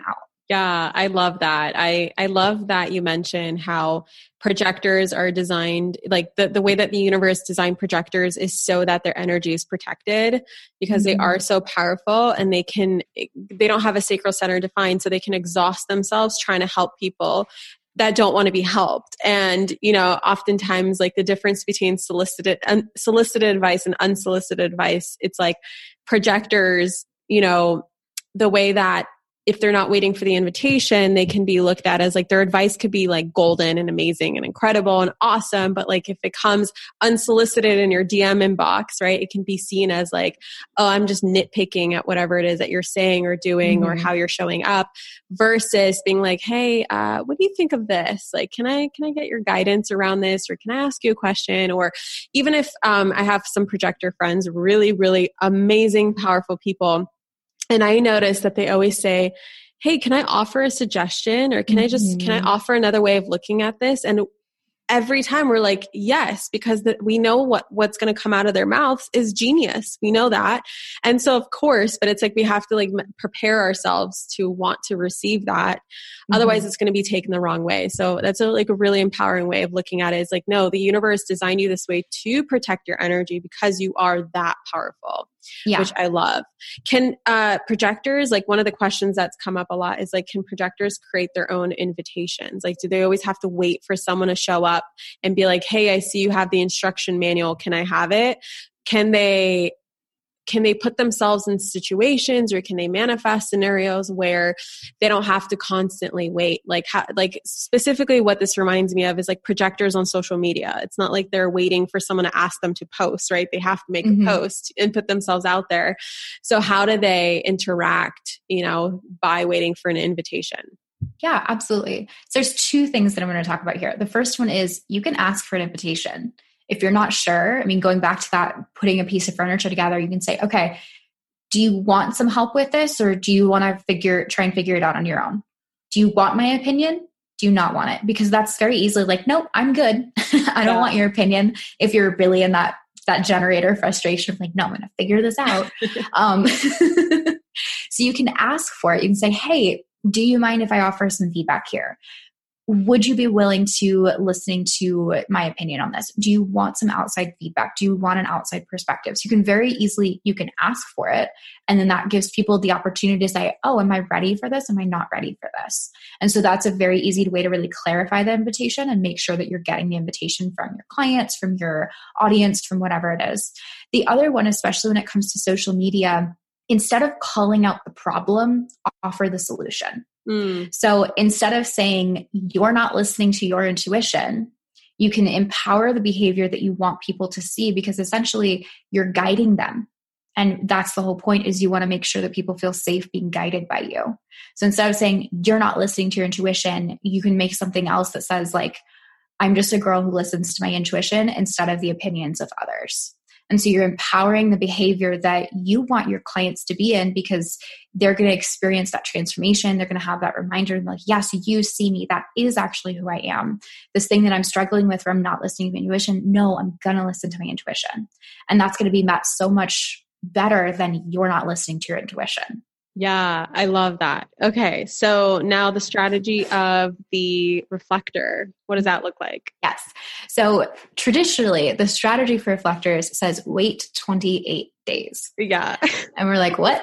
Yeah, I love that. I, I love that you mentioned how projectors are designed, like the, the way that the universe designed projectors is so that their energy is protected because mm-hmm. they are so powerful and they can, they don't have a sacral center defined, so they can exhaust themselves trying to help people that don't want to be helped. And, you know, oftentimes like the difference between solicited, unsolicited advice and unsolicited advice, it's like projectors, you know, the way that if they're not waiting for the invitation, they can be looked at as like their advice could be like golden and amazing and incredible and awesome. But like if it comes unsolicited in your D M inbox, right, it can be seen as like, oh, I'm just nitpicking at whatever it is that you're saying or doing mm-hmm. or how you're showing up, versus being like, hey, uh, what do you think of this? Like, can I, can I get your guidance around this? Or can I ask you a question? Or even if um, I have some projector friends, really, really amazing, powerful people. And I notice that they always say, hey, can I offer a suggestion? Or can mm-hmm. I just, can I offer another way of looking at this? And every time we're like, yes, because the, we know what, what's going to come out of their mouths is genius. We know that. And so of course, but it's like, we have to like prepare ourselves to want to receive that. Mm-hmm. Otherwise it's going to be taken the wrong way. So that's a, like a really empowering way of looking at it. Is like, no, the universe designed you this way to protect your energy because you are that powerful. Yeah. Which I love. Can uh, projectors, like one of the questions that's come up a lot is like, can projectors create their own invitations? Like, do they always have to wait for someone to show up and be like, hey, I see you have the instruction manual. Can I have it? Can they, can they put themselves in situations, or can they manifest scenarios where they don't have to constantly wait? Like, how, like specifically what this reminds me of is like projectors on social media. It's not like they're waiting for someone to ask them to post, right? They have to make mm-hmm. a post and put themselves out there. So how do they interact, you know, by waiting for an invitation? Yeah, absolutely. So there's two things that I'm going to talk about here. The first one is you can ask for an invitation. If you're not sure, I mean, going back to that, putting a piece of furniture together, you can say, okay, do you want some help with this? Or do you want to figure, try and figure it out on your own? Do you want my opinion? Do you not want it? Because that's very easily like, nope, I'm good. I don't yeah. want your opinion. If you're really in that, that generator frustration of like, no, I'm going to figure this out. um, so you can ask for it. You can say, hey, do you mind if I offer some feedback here? Would you be willing to listening to my opinion on this? Do you want some outside feedback? Do you want an outside perspective? So you can very easily, you can ask for it. And then that gives people the opportunity to say, oh, am I ready for this? Am I not ready for this? And so that's a very easy way to really clarify the invitation and make sure that you're getting the invitation from your clients, from your audience, from whatever it is. The other one, especially when it comes to social media, instead of calling out the problem, offer the solution. Mm. So instead of saying you're not listening to your intuition, you can empower the behavior that you want people to see, because essentially you're guiding them. And that's the whole point, is you want to make sure that people feel safe being guided by you. So instead of saying you're not listening to your intuition, you can make something else that says like, I'm just a girl who listens to my intuition instead of the opinions of others. And so you're empowering the behavior that you want your clients to be in, because they're going to experience that transformation. They're going to have that reminder and like, yes, you see me. That is actually who I am. This thing that I'm struggling with where I'm not listening to my intuition. No, I'm going to listen to my intuition. And that's going to be met so much better than you're not listening to your intuition. Yeah, I love that. Okay. So now the strategy of the reflector, what does that look like? Yes. So traditionally, the strategy for reflectors says wait twenty-eight days. Yeah. And we're like, what?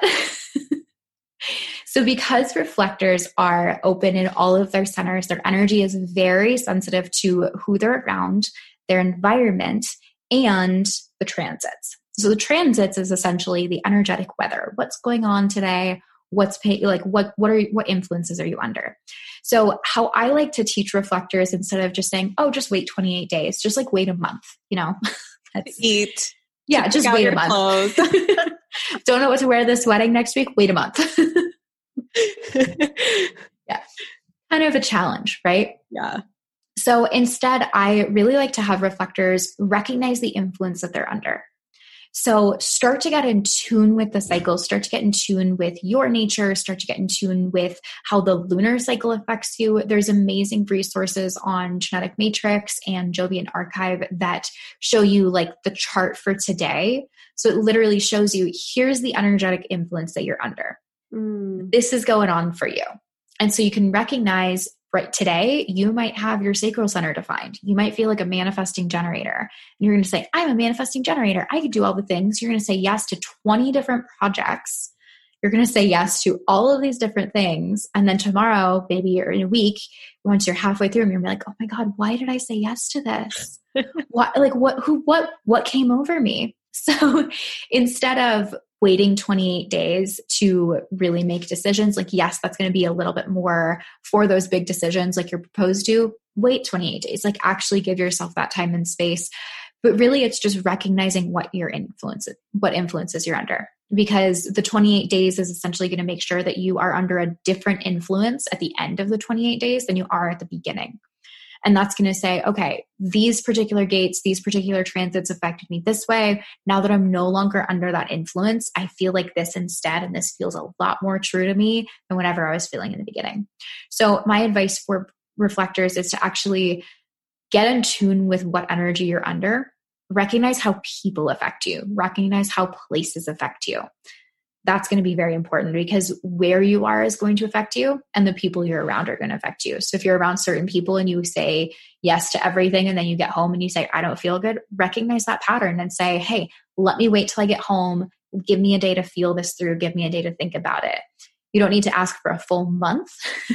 So because reflectors are open in all of their centers, their energy is very sensitive to who they're around, their environment, and the transits. So the transits is essentially the energetic weather. What's going on today? What's pay, like what what are what influences are you under? So how I like to teach reflectors, instead of just saying, "Oh, just wait twenty-eight days," just like wait a month. You know, That's, eat. Yeah, just wait a month. Don't know what to wear this wedding next week. Wait a month. Yeah, kind of a challenge, right? Yeah. So instead, I really like to have reflectors recognize the influence that they're under. So start to get in tune with the cycle, start to get in tune with your nature, start to get in tune with how the lunar cycle affects you. There's amazing resources on Genetic Matrix and Jovian Archive that show you like the chart for today. So it literally shows you, here's the energetic influence that you're under. Mm. This is going on for you. And so you can recognize right today, you might have your sacral center defined. You might feel like a manifesting generator. And you're going to say, I'm a manifesting generator. I could do all the things. You're going to say yes to twenty different projects. You're going to say yes to all of these different things. And then tomorrow, maybe or in a week, once you're halfway through, you're like, oh my God, why did I say yes to this? What, like what, who, what, what came over me? So instead of waiting twenty-eight days to really make decisions, like, yes, that's going to be a little bit more for those big decisions, like you're proposed to, wait twenty-eight days, like actually give yourself that time and space. But really it's just recognizing what your influence, what influences you're under, because the twenty-eight days is essentially going to make sure that you are under a different influence at the end of the twenty-eight days than you are at the beginning. And that's going to say, okay, these particular gates, these particular transits affected me this way. Now that I'm no longer under that influence, I feel like this instead, and this feels a lot more true to me than whatever I was feeling in the beginning. So my advice for reflectors is to actually get in tune with what energy you're under, recognize how people affect you, recognize how places affect you. That's going to be very important, because where you are is going to affect you and the people you're around are going to affect you. So if you're around certain people and you say yes to everything and then you get home and you say, I don't feel good, recognize that pattern and say, hey, let me wait till I get home. Give me a day to feel this through. Give me a day to think about it. You don't need to ask for a full month.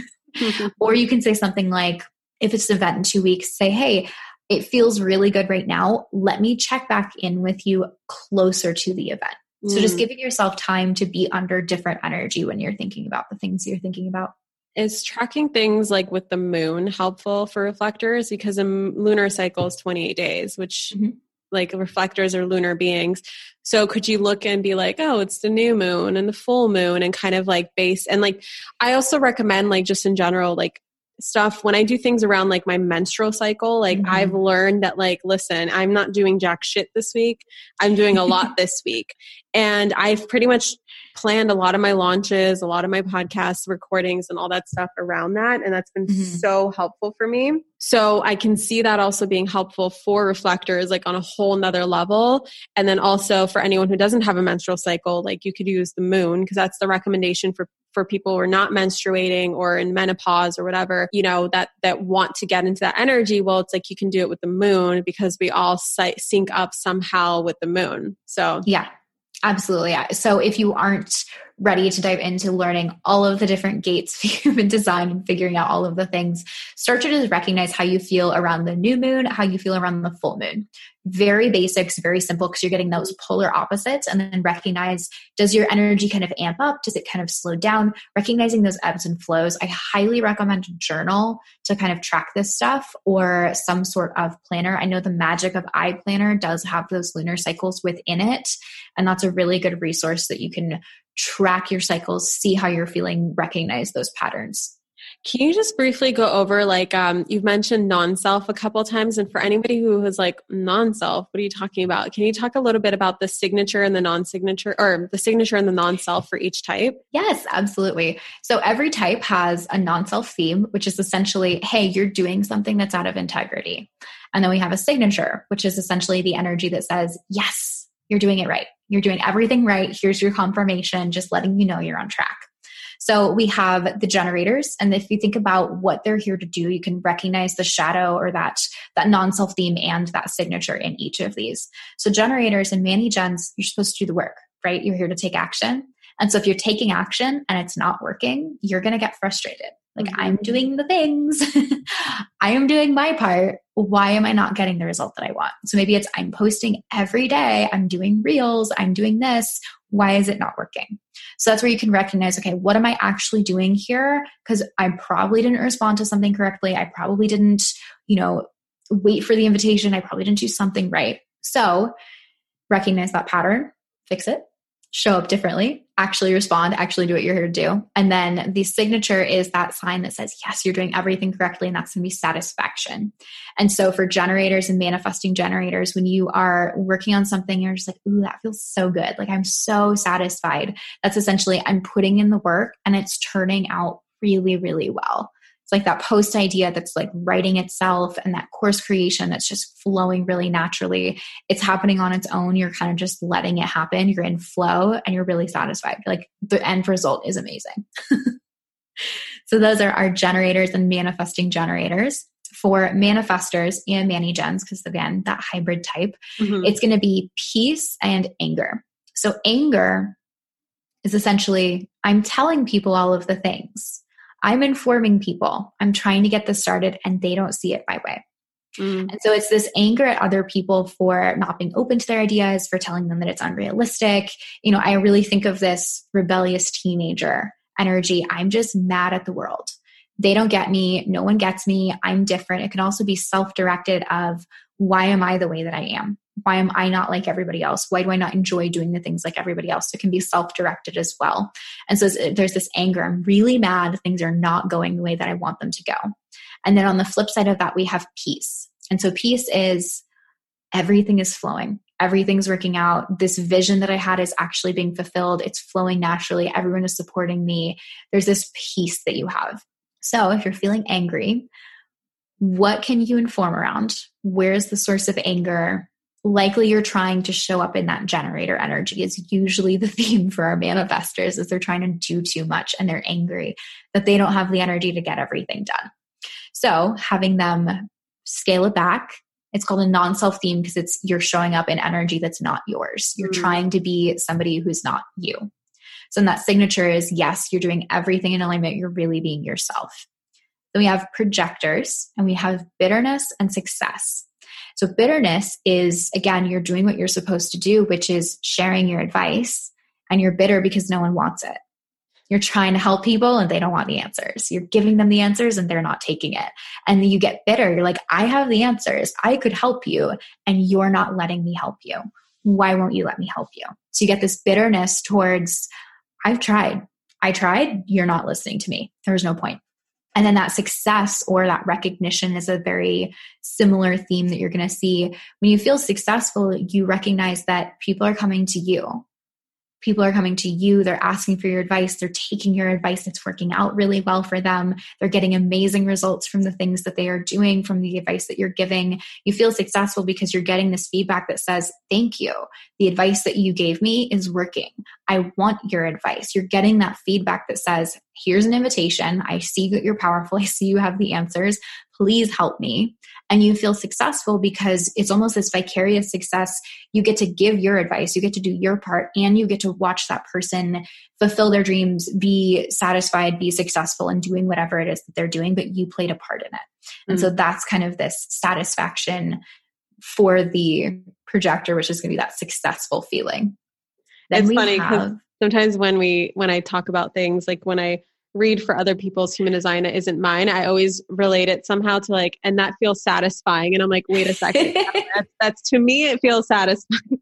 Or you can say something like, if it's an event in two weeks, say, hey, it feels really good right now. Let me check back in with you closer to the event. So just giving yourself time to be under different energy when you're thinking about the things you're thinking about. Is tracking things like with the moon helpful for reflectors? Because a lunar cycle is twenty-eight days, which mm-hmm. like reflectors are lunar beings. So could you look and be like, oh, it's the new moon and the full moon, and kind of like base. And like, I also recommend like just in general, like stuff when I do things around like my menstrual cycle, like mm-hmm. I've learned that like, listen, I'm not doing jack shit this week. I'm doing a lot this week. And I've pretty much planned a lot of my launches, a lot of my podcast recordings and all that stuff around that. And that's been mm-hmm. so helpful for me. So I can see that also being helpful for reflectors, like on a whole nother level. And then also for anyone who doesn't have a menstrual cycle, like you could use the moon, because that's the recommendation for for people who are not menstruating or in menopause or whatever, you know, that, that want to get into that energy. Well, it's like, you can do it with the moon because we all sy- sync up somehow with the moon. So yeah, absolutely. Yeah. So if you aren't ready to dive into learning all of the different gates you've been designed and figuring out all of the things, start to just recognize how you feel around the new moon, how you feel around the full moon. Very basics, very simple, because you're getting those polar opposites. And then recognize, does your energy kind of amp up? Does it kind of slow down? Recognizing those ebbs and flows. I highly recommend a journal to kind of track this stuff, or some sort of planner. I know the Magic of I Planner does have those lunar cycles within it. And that's a really good resource that you can track your cycles, see how you're feeling, recognize those patterns. Can you just briefly go over, like, um, you've mentioned non-self a couple of times, and for anybody who is like, non-self, what are you talking about? Can you talk a little bit about the signature and the non-signature, or the signature and the non-self for each type? Yes, absolutely. So every type has a non-self theme, which is essentially, hey, you're doing something that's out of integrity. And then we have a signature, which is essentially the energy that says, yes, you're doing it right. You're doing everything right. Here's your confirmation, just letting you know you're on track. So we have the generators. And if you think about what they're here to do, you can recognize the shadow or that, that non-self theme and that signature in each of these. So generators and Mani-Gens, you're supposed to do the work, right? You're here to take action. And so if you're taking action and it's not working, you're going to get frustrated. Like, mm-hmm. I'm doing the things. I am doing my part. Why am I not getting the result that I want? So maybe it's, I'm posting every day. I'm doing reels. I'm doing this. Why is it not working? So that's where you can recognize, okay, what am I actually doing here? Because I probably didn't respond to something correctly. I probably didn't, you know, wait for the invitation. I probably didn't do something right. So recognize that pattern, fix it, show up differently, actually respond, actually do what you're here to do. And then the signature is that sign that says, yes, you're doing everything correctly. And that's going to be satisfaction. And so for generators and manifesting generators, when you are working on something, you're just like, ooh, that feels so good. Like, I'm so satisfied. That's essentially, I'm putting in the work and it's turning out really, really well. It's like that post idea that's like writing itself, and that course creation that's just flowing really naturally. It's happening on its own. You're kind of just letting it happen. You're in flow and you're really satisfied. Like, the end result is amazing. So those are our generators and manifesting generators. For manifestors and Mani-Gens, because again, that hybrid type, mm-hmm. it's going to be peace and anger. So anger is essentially, I'm telling people all of the things. I'm informing people. I'm trying to get this started and they don't see it my way. Mm. And so it's this anger at other people for not being open to their ideas, for telling them that it's unrealistic. You know, I really think of this rebellious teenager energy. I'm just mad at the world. They don't get me. No one gets me. I'm different. It can also be self-directed of, why am I the way that I am? Why am I not like everybody else? Why do I not enjoy doing the things like everybody else? So it can be self-directed as well. And so there's this anger. I'm really mad. Things are not going the way that I want them to go. And then on the flip side of that, we have peace. And so peace is everything is flowing. Everything's working out. This vision that I had is actually being fulfilled. It's flowing naturally. Everyone is supporting me. There's this peace that you have. So if you're feeling angry, what can you inform around? Where's the source of anger? Likely you're trying to show up in that generator energy is usually the theme for our manifestors, is they're trying to do too much and they're angry that they don't have the energy to get everything done. So having them scale it back, it's called a non-self theme because it's you're showing up in energy that's not yours. You're mm-hmm. trying to be somebody who's not you. So in that signature is, yes, you're doing everything in alignment. You're really being yourself. Then we have projectors and we have bitterness and success. So bitterness is, again, you're doing what you're supposed to do, which is sharing your advice, and you're bitter because no one wants it. You're trying to help people and they don't want the answers. You're giving them the answers and they're not taking it. And then you get bitter. You're like, I have the answers. I could help you and you're not letting me help you. Why won't you let me help you? So you get this bitterness towards, I've tried. I tried. You're not listening to me. There's no point. And then that success or that recognition is a very similar theme that you're going to see. When you feel successful, you recognize that people are coming to you. People are coming to you. They're asking for your advice. They're taking your advice. It's working out really well for them. They're getting amazing results from the things that they are doing, from the advice that you're giving. You feel successful because you're getting this feedback that says, thank you. The advice that you gave me is working. I want your advice. You're getting that feedback that says, here's an invitation. I see that you're powerful. I see you have the answers. Please help me. And you feel successful because it's almost this vicarious success. You get to give your advice, you get to do your part, and you get to watch that person fulfill their dreams, be satisfied, be successful in doing whatever it is that they're doing, but you played a part in it. And mm-hmm. so that's kind of this satisfaction for the projector, which is going to be that successful feeling. Then it's funny because have, sometimes when we, when I talk about things, like when I read for other people's human design that isn't mine, I always relate it somehow to like, and that feels satisfying. And I'm like, wait a second. that's, that's to me, it feels satisfying.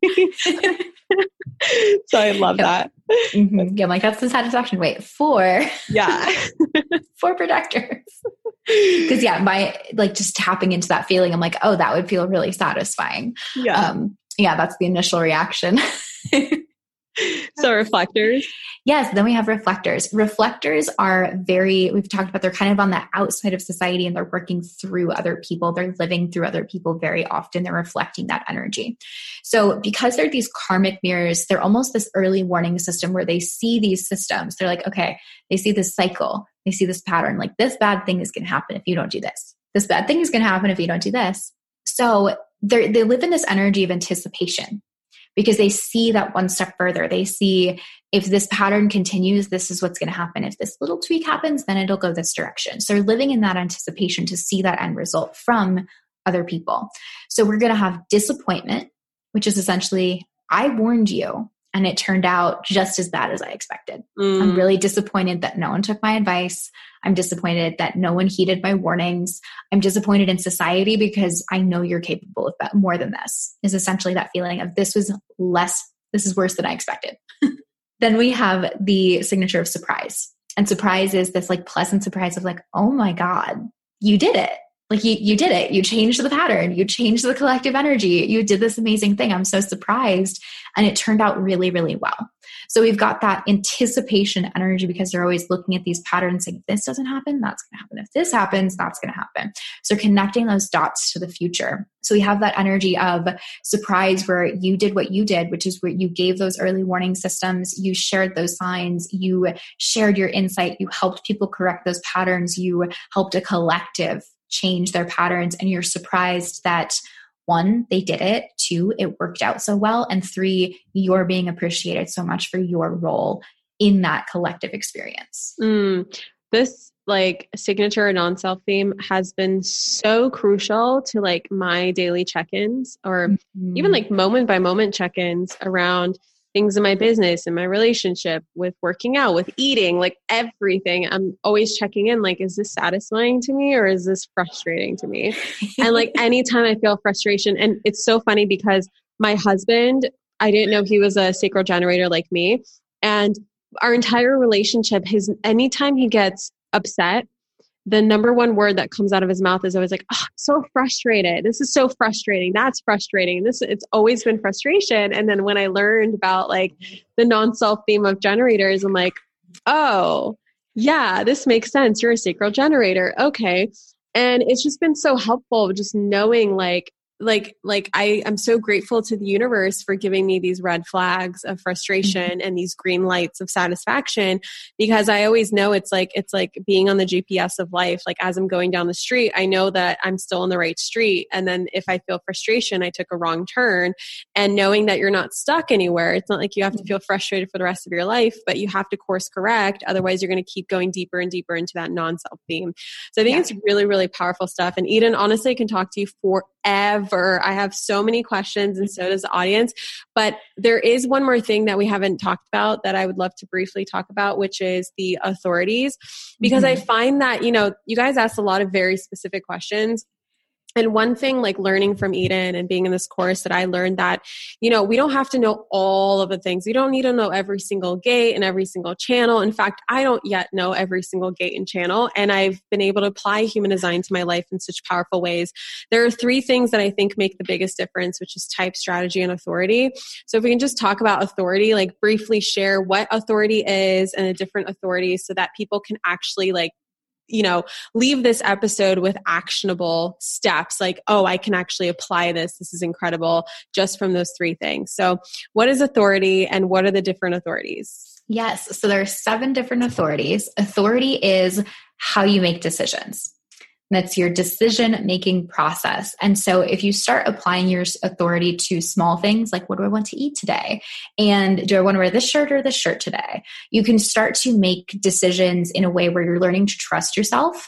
So I love yep. that. Mm-hmm. Yeah, I'm like, that's the satisfaction. Wait, for yeah, for projectors. Because yeah, my like just tapping into that feeling, I'm like, oh, that would feel really satisfying. Yeah, um, yeah, that's the initial reaction. So reflectors. Yes. Then we have reflectors. Reflectors are very, we've talked about, they're kind of on the outside of society and they're working through other people. They're living through other people very often. They're reflecting that energy. So because they're these karmic mirrors, they're almost this early warning system where they see these systems. They're like, okay, they see this cycle. They see this pattern. Like this bad thing is going to happen if you don't do this. This bad thing is going to happen if you don't do this. So they they live in this energy of anticipation. Because they see that one step further. They see if this pattern continues, this is what's going to happen. If this little tweak happens, then it'll go this direction. So they're living in that anticipation to see that end result from other people. So we're going to have disappointment, which is essentially, I warned you and it turned out just as bad as I expected. Mm. I'm really disappointed that no one took my advice. I'm disappointed that no one heeded my warnings. I'm disappointed in society because I know you're capable of that more than this, is essentially that feeling of this was less, this is worse than I expected. Then we have the signature of surprise. And surprise is this like pleasant surprise of like, oh my God, you did it. like you, you did it. You changed the pattern. You changed the collective energy. You did this amazing thing. I'm so surprised. And it turned out really, really well. So we've got that anticipation energy because they're always looking at these patterns saying, if this doesn't happen, that's going to happen. If this happens, that's going to happen. So connecting those dots to the future. So we have that energy of surprise where you did what you did, which is where you gave those early warning systems. You shared those signs. You shared your insight. You helped people correct those patterns. You helped a collective change their patterns. And you're surprised that one, they did it. Two, it worked out so well. And three, you're being appreciated so much for your role in that collective experience. Mm, this like signature and non-self theme has been so crucial to like my daily check-ins or mm-hmm. even like moment by moment check-ins around things in my business and my relationship with working out, with eating, like everything. I'm always checking in, like, is this satisfying to me or is this frustrating to me? And like anytime I feel frustration, and it's so funny because my husband, I didn't know he was a sacral generator like me. And our entire relationship, his anytime he gets upset, the number one word that comes out of his mouth is always like, oh, I'm so frustrated. This is so frustrating. That's frustrating. This, it's always been frustration. And then when I learned about like the non-self theme of generators, I'm like, oh yeah, this makes sense. You're a sacral generator. Okay. And it's just been so helpful just knowing like, like, like I am so grateful to the universe for giving me these red flags of frustration mm-hmm. and these green lights of satisfaction, because I always know it's like, it's like being on the G P S of life. Like as I'm going down the street, I know that I'm still on the right street. And then if I feel frustration, I took a wrong turn, and knowing that you're not stuck anywhere. It's not like you have to feel frustrated for the rest of your life, but you have to course correct. Otherwise you're going to keep going deeper and deeper into that non-self theme. So I think yeah. it's really, really powerful stuff. And Eden, honestly, I can talk to you forever. I have so many questions, and so does the audience. But there is one more thing that we haven't talked about that I would love to briefly talk about, which is the authorities. Because mm-hmm. I find that, you know, you guys asked a lot of very specific questions. And one thing, like learning from Eden and being in this course, that I learned that, you know, we don't have to know all of the things. We don't need to know every single gate and every single channel. In fact, I don't yet know every single gate and channel. And I've been able to apply human design to my life in such powerful ways. There are three things that I think make the biggest difference, which is type, strategy, and authority. So if we can just talk about authority, like briefly share what authority is and the different authorities so that people can actually like, you know, leave this episode with actionable steps like, oh, I can actually apply this. This is incredible just from those three things. So what is authority and what are the different authorities? Yes. So there are seven different authorities. Authority is how you make decisions. That's your decision-making process. And so if you start applying your authority to small things like, what do I want to eat today? And do I want to wear this shirt or this shirt today? You can start to make decisions in a way where you're learning to trust yourself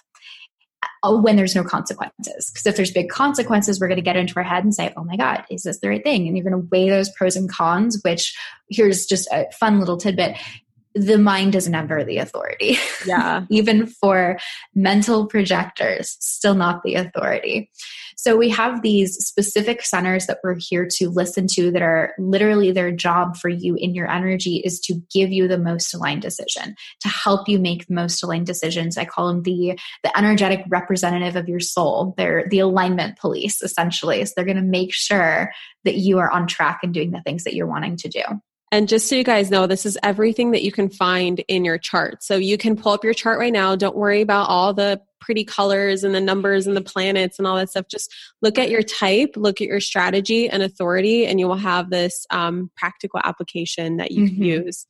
when there's no consequences. Because if there's big consequences, we're going to get into our head and say, oh my God, is this the right thing? And you're going to weigh those pros and cons, which here's just a fun little tidbit. The mind is never the authority. Yeah. Even for mental projectors, still not the authority. So we have these specific centers that we're here to listen to that are literally their job for you in your energy is to give you the most aligned decision, to help you make the most aligned decisions. I call them the, the energetic representative of your soul. They're the alignment police, essentially. So they're going to make sure that you are on track and doing the things that you're wanting to do. And just so you guys know, this is everything that you can find in your chart. So you can pull up your chart right now. Don't worry about all the pretty colors and the numbers and the planets and all that stuff. Just look at your type, look at your strategy and authority, and you will have this um, practical application that you mm-hmm. can use.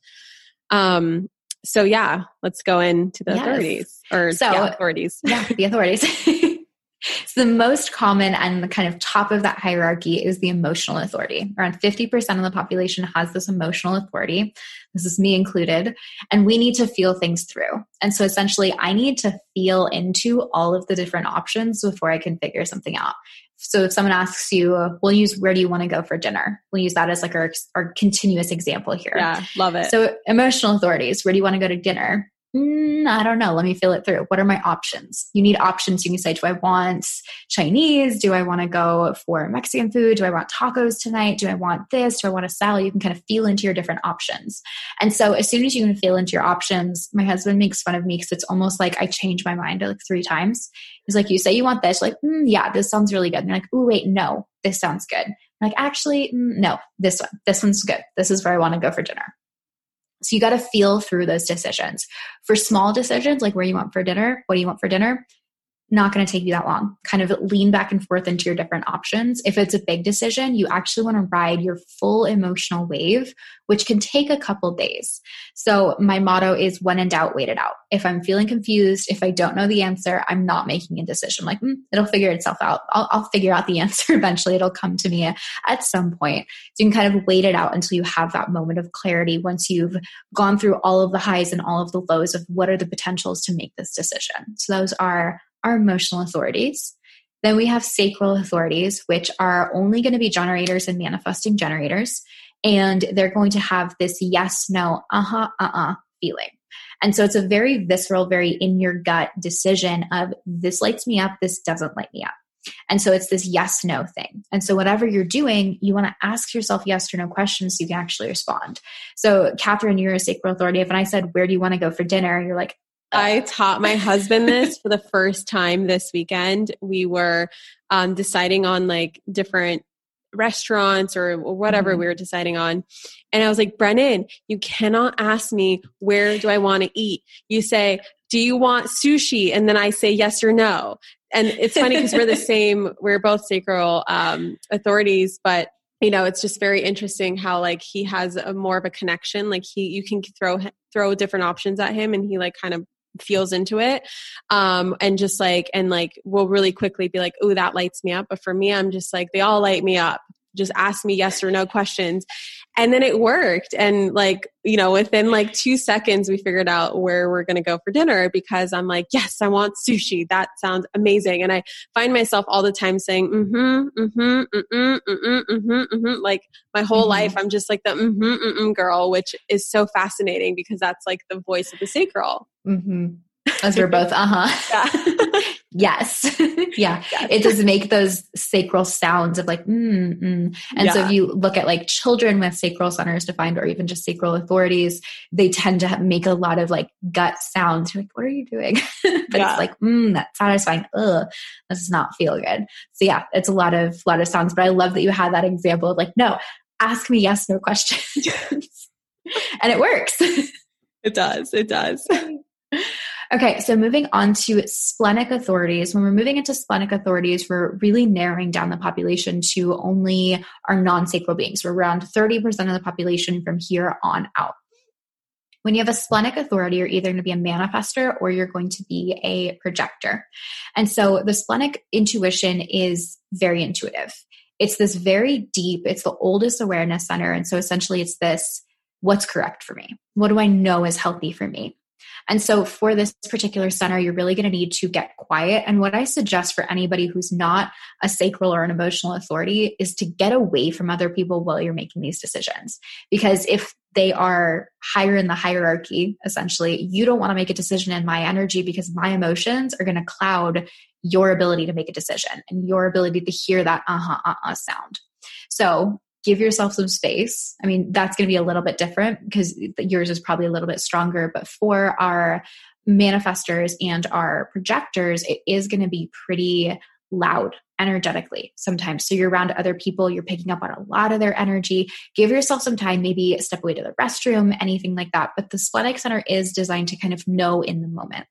Um, so yeah, let's go into the yes. authorities or so, yeah, authorities. Yeah, the authorities. So the most common and the kind of top of that hierarchy is the emotional authority. Around fifty percent of the population has this emotional authority. This is me included. And we need to feel things through. And so essentially, I need to feel into all of the different options before I can figure something out. So if someone asks you, we'll use, where do you want to go for dinner? We'll use that as like our, our continuous example here. Yeah, love it. So emotional authorities, where do you want to go to dinner? mm, I don't know. Let me feel it through. What are my options? You need options. You can say, do I want Chinese? Do I want to go for Mexican food? Do I want tacos tonight? Do I want this? Do I want a salad? You can kind of feel into your different options. And so as soon as you can feel into your options, my husband makes fun of me because it's almost like I change my mind like three times. He's like, you say you want this, like, mm, yeah, this sounds really good. And you're like, oh, wait, no, this sounds good. I'm like, actually, mm, no, this one, this one's good. This is where I want to go for dinner. So you got to feel through those decisions. For small decisions, like where you want for dinner, what do you want for dinner? Not going to take you that long. Kind of lean back and forth into your different options. If it's a big decision, you actually want to ride your full emotional wave, which can take a couple days. So my motto is when in doubt, wait it out. If I'm feeling confused, if I don't know the answer, I'm not making a decision. Like, mm, it'll figure itself out. I'll, I'll figure out the answer eventually. It'll come to me at some point. So you can kind of wait it out until you have that moment of clarity once you've gone through all of the highs and all of the lows of what are the potentials to make this decision. So those are our emotional authorities. Then we have sacral authorities, which are only going to be generators and manifesting generators. And they're going to have this yes, no, uh-huh, uh-uh feeling. And so it's a very visceral, very in your gut decision of this lights me up, this doesn't light me up. And so it's this yes, no thing. And so whatever you're doing, you want to ask yourself yes or no questions so you can actually respond. So Catherine, you're a sacral authority. If I said, where do you want to go for dinner? You're like, I taught my husband this for the first time this weekend. We were um, deciding on like different restaurants or whatever mm-hmm. we were deciding on. And I was like, Brennan, you cannot ask me, where do I want to eat? You say, do you want sushi? And then I say yes or no. And it's funny because we're the same, we're both sacral um, authorities, but you know, it's just very interesting how like he has a more of a connection. Like he, you can throw, throw different options at him and he like kind of feels into it. Um, and just like, and like, we'll really quickly be like, oh, that lights me up. But for me, I'm just like, they all light me up. Just ask me yes or no questions. And then it worked. And like, you know, within like two seconds, we figured out where we're going to go for dinner because I'm like, yes, I want sushi. That sounds amazing. And I find myself all the time saying, mm-hmm, mm-hmm, mm-mm, mm-mm, mm-hmm, mm-hmm. Like my whole mm-hmm. life, I'm just like the mm-hmm, mm-mm girl, which is so fascinating because that's like the voice of the sacral. Mm-hmm. As we're both, uh-huh. Yeah. Yes. Yeah. Yes. It does make those sacral sounds of like, mm, mm. And yeah. so if you look at like children with sacral centers defined or even just sacral authorities, they tend to have, make a lot of like gut sounds. You're like, what are you doing? But yeah. it's like, mm, that's satisfying. Ugh, this does not feel good. So yeah, it's a lot of, lot of sounds, but I love that you had that example of like, no, ask me yes, no questions. And it works. It does. It does. Okay, so moving on to splenic authorities. When we're moving into splenic authorities, we're really narrowing down the population to only our non-sacral beings. We're around thirty percent of the population from here on out. When you have a splenic authority, you're either going to be a manifester or you're going to be a projector. And so the splenic intuition is very intuitive. It's this very deep, it's the oldest awareness center. And so essentially it's this, what's correct for me? What do I know is healthy for me? And so for this particular center, you're really going to need to get quiet. And what I suggest for anybody who's not a sacral or an emotional authority is to get away from other people while you're making these decisions. Because if they are higher in the hierarchy, essentially, you don't want to make a decision in my energy because my emotions are going to cloud your ability to make a decision and your ability to hear that uh-huh, uh-uh sound. So give yourself some space. I mean, that's going to be a little bit different because yours is probably a little bit stronger, but for our manifestors and our projectors, it is going to be pretty loud energetically sometimes. So you're around other people, you're picking up on a lot of their energy. Give yourself some time, maybe step away to the restroom, anything like that. But the splenic center is designed to kind of know in the moment.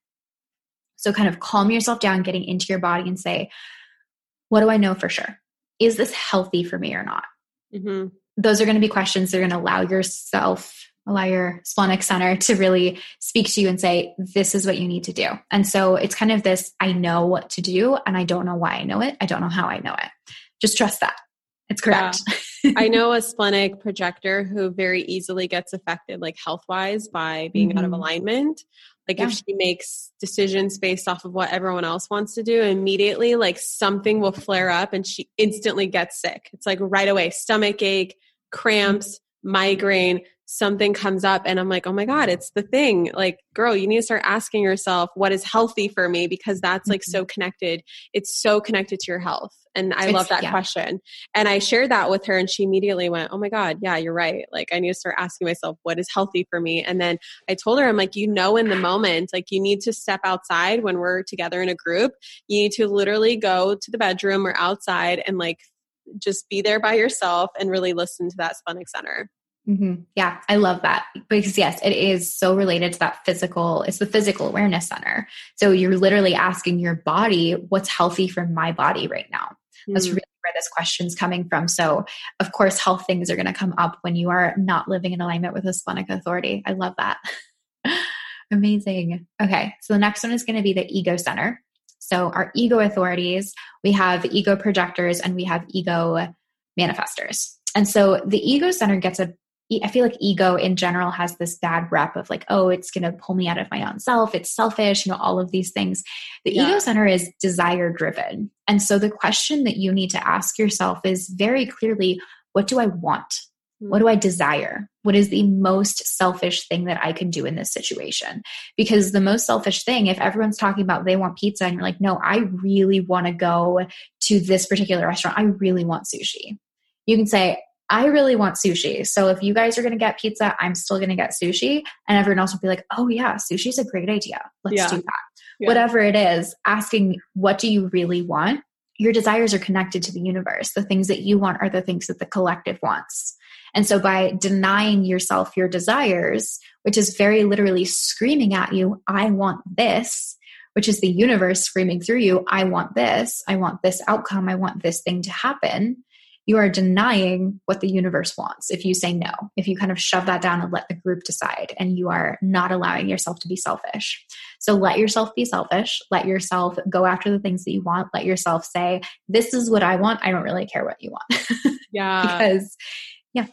So kind of calm yourself down, getting into your body and say, what do I know for sure? Is this healthy for me or not? Mm-hmm. Those are going to be questions that are going to allow yourself, allow your splenic center to really speak to you and say, this is what you need to do. And so it's kind of this, I know what to do and I don't know why I know it. I don't know how I know it. Just trust that. It's correct. Yeah. I know a splenic projector who very easily gets affected like health-wise by being mm-hmm. out of alignment. Like yeah. if she makes decisions based off of what everyone else wants to do, immediately like something will flare up and she instantly gets sick. It's like right away, stomach ache, cramps, migraine, something comes up and I'm like, oh my God, it's the thing. Like, girl, you need to start asking yourself, what is healthy for me? Because that's like so connected. It's so connected to your health. And I It's, love that yeah. question. And I shared that with her and she immediately went, oh my God, yeah, you're right. Like I need to start asking myself, what is healthy for me? And then I told her, I'm like, you know, in the moment, like you need to step outside when we're together in a group. You need to literally go to the bedroom or outside and like just be there by yourself and really listen to that splenic center. Mm-hmm. Yeah, I love that because yes, it is so related to that physical, it's the physical awareness center. So you're literally asking your body, what's healthy for my body right now? Mm. That's really where this question's coming from. So of course, health things are going to come up when you are not living in alignment with a splenic authority. I love that. Amazing. Okay. So the next one is going to be the ego center. So our ego authorities, we have ego projectors and we have ego manifestors. And so the ego center gets a I feel like ego in general has this bad rep of like, oh, it's going to pull me out of my own self. It's selfish, you know, all of these things. The yeah. ego center is desire driven. And so the question that you need to ask yourself is very clearly, what do I want? Mm-hmm. What do I desire? What is the most selfish thing that I can do in this situation? Because the most selfish thing, if everyone's talking about they want pizza and you're like, no, I really want to go to this particular restaurant. I really want sushi. You can say, I really want sushi. So if you guys are going to get pizza, I'm still going to get sushi. And everyone else will be like, oh yeah, sushi is a great idea. Let's yeah. do that. Yeah. Whatever it is, asking, what do you really want? Your desires are connected to the universe. The things that you want are the things that the collective wants. And so by denying yourself your desires, which is very literally screaming at you, I want this, which is the universe screaming through you, I want this, I want this outcome, I want this thing to happen. You are denying what the universe wants if you say no, if you kind of shove that down and let the group decide, and you are not allowing yourself to be selfish. So let yourself be selfish. Let yourself go after the things that you want. Let yourself say, this is what I want. I don't really care what you want. Yeah. Because yeah.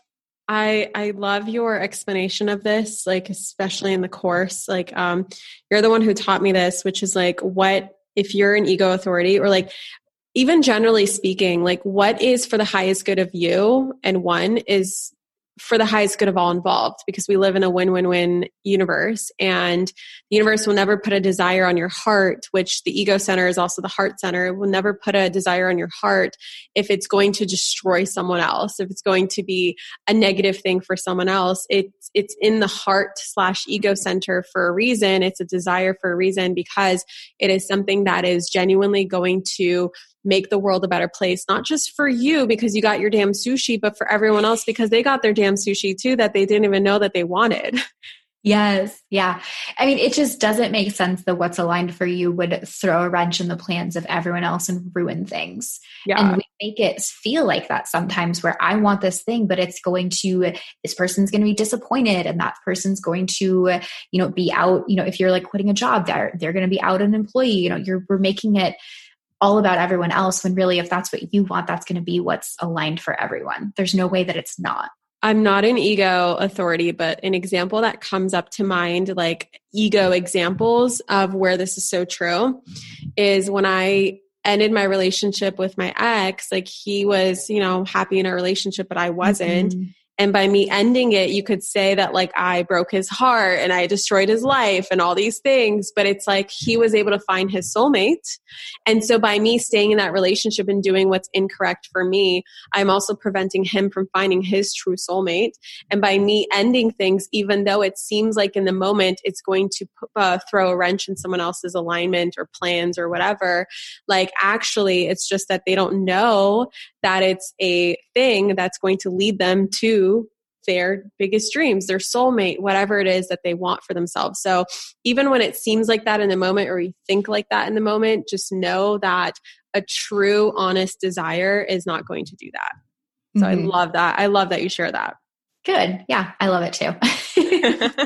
I, I love your explanation of this, like, especially in the course, like, um, you're the one who taught me this, which is like, what, if you're an ego authority or like, even generally speaking, like what is for the highest good of you and one is for the highest good of all involved, because we live in a win-win-win universe, and the universe will never put a desire on your heart, which the ego center is also the heart center. It will never put a desire on your heart if it's going to destroy someone else, if it's going to be a negative thing for someone else. It's, it's in the heart slash ego center for a reason. It's a desire for a reason, because it is something that is genuinely going to make the world a better place, not just for you because you got your damn sushi, but for everyone else because they got their damn sushi too that they didn't even know that they wanted. Yes. Yeah. I mean, it just doesn't make sense that what's aligned for you would throw a wrench in the plans of everyone else and ruin things. Yeah. And we make it feel like that sometimes, where I want this thing, but it's going to, this person's going to be disappointed, and that person's going to, you know, be out, you know, if you're like quitting a job, they're, they're going to be out an employee, you know, you're, we're making it all about everyone else, when really, if that's what you want, that's going to be what's aligned for everyone. There's no way that it's not. I'm not an ego authority, but an example that comes up to mind, like ego examples of where this is so true, is when I ended my relationship with my ex. Like, he was, you know, happy in a relationship, but I wasn't. Mm-hmm. And by me ending it, you could say that like I broke his heart and I destroyed his life and all these things, but it's like he was able to find his soulmate. And so by me staying in that relationship and doing what's incorrect for me, I'm also preventing him from finding his true soulmate. And by me ending things, even though it seems like in the moment it's going to uh, throw a wrench in someone else's alignment or plans or whatever, like actually it's just that they don't know that it's a thing that's going to lead them to their biggest dreams, their soulmate, whatever it is that they want for themselves. So even when it seems like that in the moment, or you think like that in the moment, just know that a true, honest desire is not going to do that. So mm-hmm. I love that. I love that you share that. Good. Yeah, I love it too.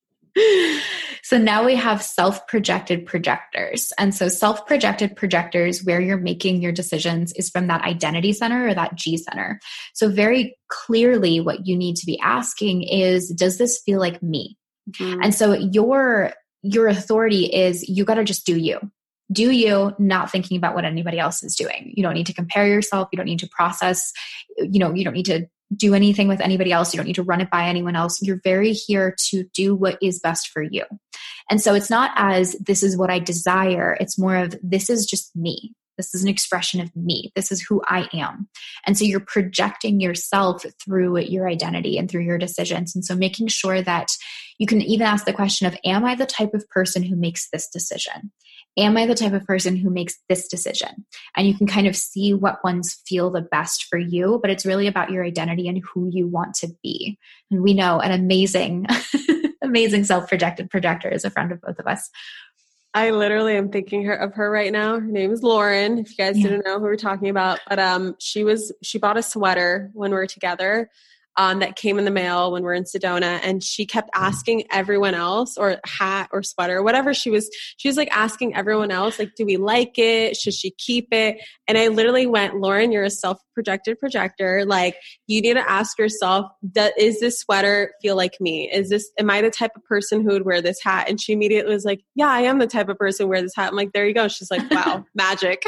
So now we have self-projected projectors. And so self-projected projectors, where you're making your decisions, is from that identity center or that G center. So very clearly what you need to be asking is, does this feel like me? Mm-hmm. And so your, your authority is, you got to just do you. Do you, not thinking about what anybody else is doing. You don't need to compare yourself. You don't need to process, you know, you don't need to do anything with anybody else. You don't need to run it by anyone else. You're very here to do what is best for you. And so it's not as this is what I desire. It's more of this is just me. This is an expression of me. This is who I am. And so you're projecting yourself through your identity and through your decisions. And so making sure that you can even ask the question of, am I the type of person who makes this decision? Am I the type of person who makes this decision? And you can kind of see what ones feel the best for you, but it's really about your identity and who you want to be. And we know an amazing, amazing self-projected projector is a friend of both of us. I literally am thinking her, of her right now. Her name is Lauren, if you guys yeah. didn't know who we're talking about. But um, she was she bought a sweater when we were together um, that came in the mail when we were in Sedona. And she kept asking everyone else, or hat or sweater, whatever she was, she was like asking everyone else, like, do we like it? Should she keep it? And I literally went, Lauren, you're a self-projected projector. Like, you need to ask yourself, is this sweater feel like me? Is this, am I the type of person who would wear this hat? And she immediately was like, yeah, I am the type of person who wear this hat. I'm like, there you go. She's like, wow, magic.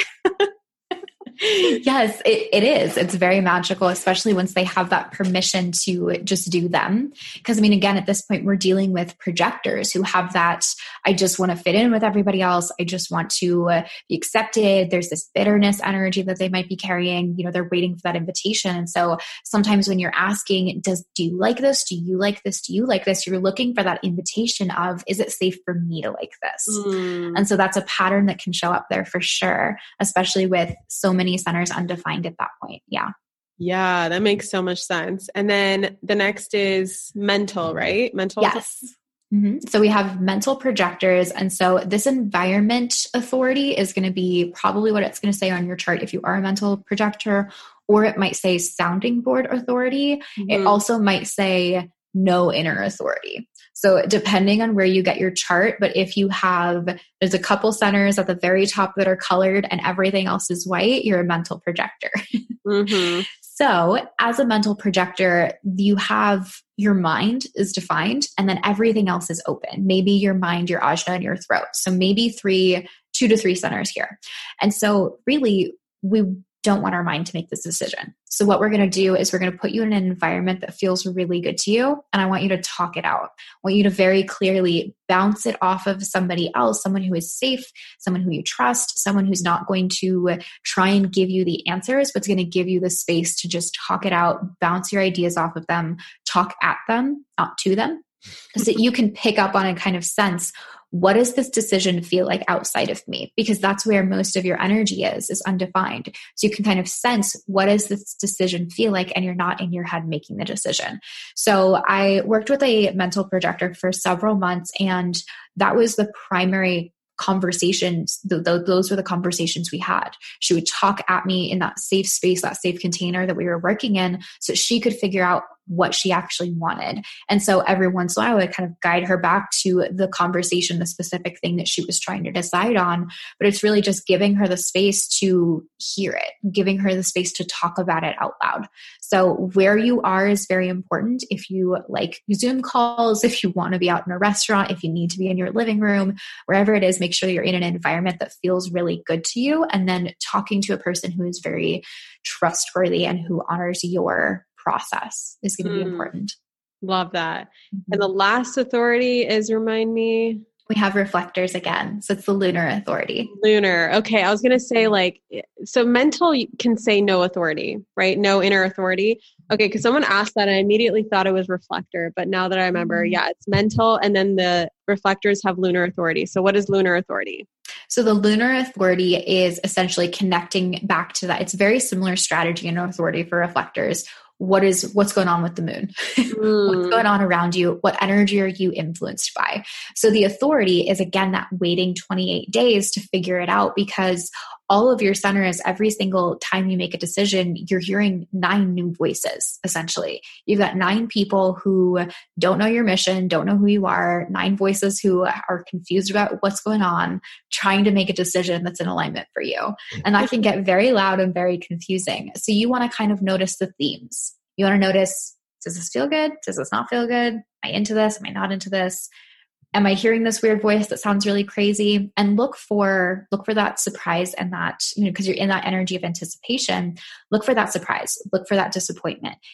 Yes, it, it is. It's very magical, especially once they have that permission to just do them. Because I mean, again, at this point, we're dealing with projectors who have that, I just want to fit in with everybody else. I just want to uh, be accepted. There's this bitterness energy that they might be carrying. You know, they're waiting for that invitation. And so sometimes when you're asking, does, do you like this? Do you like this? Do you like this? You're looking for that invitation of, is it safe for me to like this? Mm. And so that's a pattern that can show up there for sure, especially with so many centers undefined at that point. Yeah. Yeah, that makes so much sense. And then the next is mental, right? Mental. Yes. Mm-hmm. So we have mental projectors. And so this environment authority is going to be probably what it's going to say on your chart if you are a mental projector, or it might say sounding board authority. Mm-hmm. It also might say no inner authority. So depending on where you get your chart, but if you have, there's a couple centers at the very top that are colored and everything else is white, you're a mental projector. Mm-hmm. So as a mental projector, you have your mind is defined and then everything else is open. Maybe your mind, your ajna, and your throat. So maybe three, two to three centers here. And so really we don't want our mind to make this decision. So what we're going to do is we're going to put you in an environment that feels really good to you. And I want you to talk it out. I want you to very clearly bounce it off of somebody else, someone who is safe, someone who you trust, someone who's not going to try and give you the answers, but it's going to give you the space to just talk it out, bounce your ideas off of them, talk at them, not to them, so that you can pick up on and kind of sense, what does this decision feel like outside of me? Because that's where most of your energy is, is undefined. So you can kind of sense, what does this decision feel like? And you're not in your head making the decision. So I worked with a mental projector for several months, and that was the primary conversations. Th- th- those were the conversations we had. She would talk at me in that safe space, that safe container that we were working in, so she could figure out what she actually wanted. And so every once in a while, I would kind of guide her back to the conversation, the specific thing that she was trying to decide on. But it's really just giving her the space to hear it, giving her the space to talk about it out loud. So where you are is very important. If you like Zoom calls, if you want to be out in a restaurant, if you need to be in your living room, wherever it is, make sure you're in an environment that feels really good to you. And then talking to a person who is very trustworthy and who honors your process is going to mm. be important. Love that. Mm-hmm. And the last authority is, remind me. We have reflectors again. So it's the lunar authority. Lunar. Okay. I was going to say, like, so mental can say no authority, right? No inner authority. Okay. Cause someone asked that and I immediately thought it was reflector, but now that I remember, mm-hmm. yeah, it's mental. And then the reflectors have lunar authority. So what is lunar authority? So the lunar authority is essentially connecting back to that. It's very similar strategy and authority for reflectors. What is, what's going on with the moon? Mm. What's going on around you? What energy are you influenced by? So the authority is, again, that waiting twenty-eight days to figure it out, because all of your centers, every single time you make a decision, you're hearing nine new voices, essentially. You've got nine people who don't know your mission, don't know who you are, nine voices who are confused about what's going on, trying to make a decision that's in alignment for you. And that can get very loud and very confusing. So you want to kind of notice the themes. You want to notice, does this feel good? Does this not feel good? Am I into this? Am I not into this? Am I hearing this weird voice that sounds really crazy? And look for, look for that surprise and that, you know, because you're in that energy of anticipation, look for that surprise, look for that disappointment.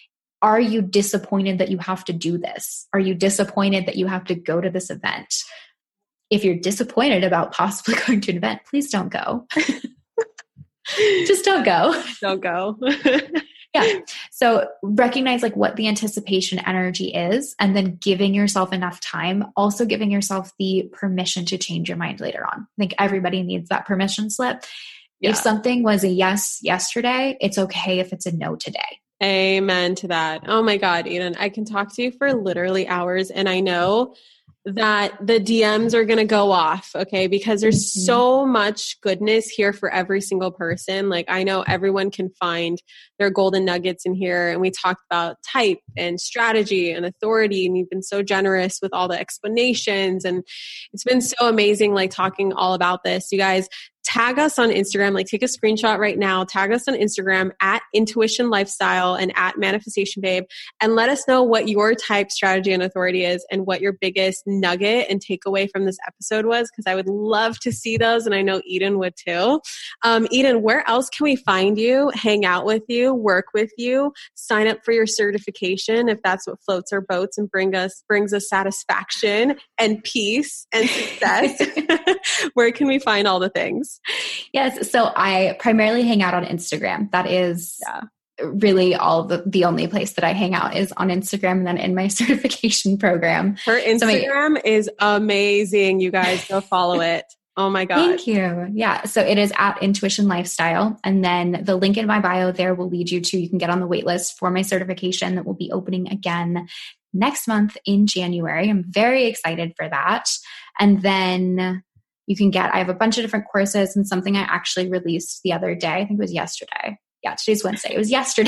are you disappointed that you have to do this? Are you disappointed that you have to go to this event? If you're disappointed about possibly going to an event, please don't go. Just don't go. Don't go. Yeah. So recognize like what the anticipation energy is, and then giving yourself enough time, also giving yourself the permission to change your mind later on. I think everybody needs that permission slip. Yeah. If something was a yes yesterday, it's okay if it's a no today. Amen to that. Oh my God, Eden, I can talk to you for literally hours, and I know that the D Ms are going to go off, okay? Because there's mm-hmm. so much goodness here for every single person. Like, I know everyone can find their golden nuggets in here. And we talked about type and strategy and authority, and you've been so generous with all the explanations. And it's been so amazing, like, talking all about this. You guys, tag us on Instagram, like take a screenshot right now, tag us on Instagram at Intuition Lifestyle and at Manifestation Babe, and let us know what your type, strategy, and authority is, and what your biggest nugget and takeaway from this episode was, because I would love to see those, and I know Eden would too. Um, Eden, where else can we find you, hang out with you, work with you, sign up for your certification if that's what floats our boats and bring us brings us satisfaction and peace and success? Where can we find all the things? Yes. So I primarily hang out on Instagram. That is yeah. really all the, the only place that I hang out is on Instagram, and then in my certification program. Her Instagram so my, is amazing. You guys go follow it. Oh my God. Thank you. Yeah. So it is at Intuition Lifestyle. And then the link in my bio there will lead you to, you can get on the wait list for my certification that will be opening again next month in January. I'm very excited for that. And then you can get, I have a bunch of different courses, and something I actually released the other day, I think it was yesterday. Yeah, today's Wednesday. It was yesterday.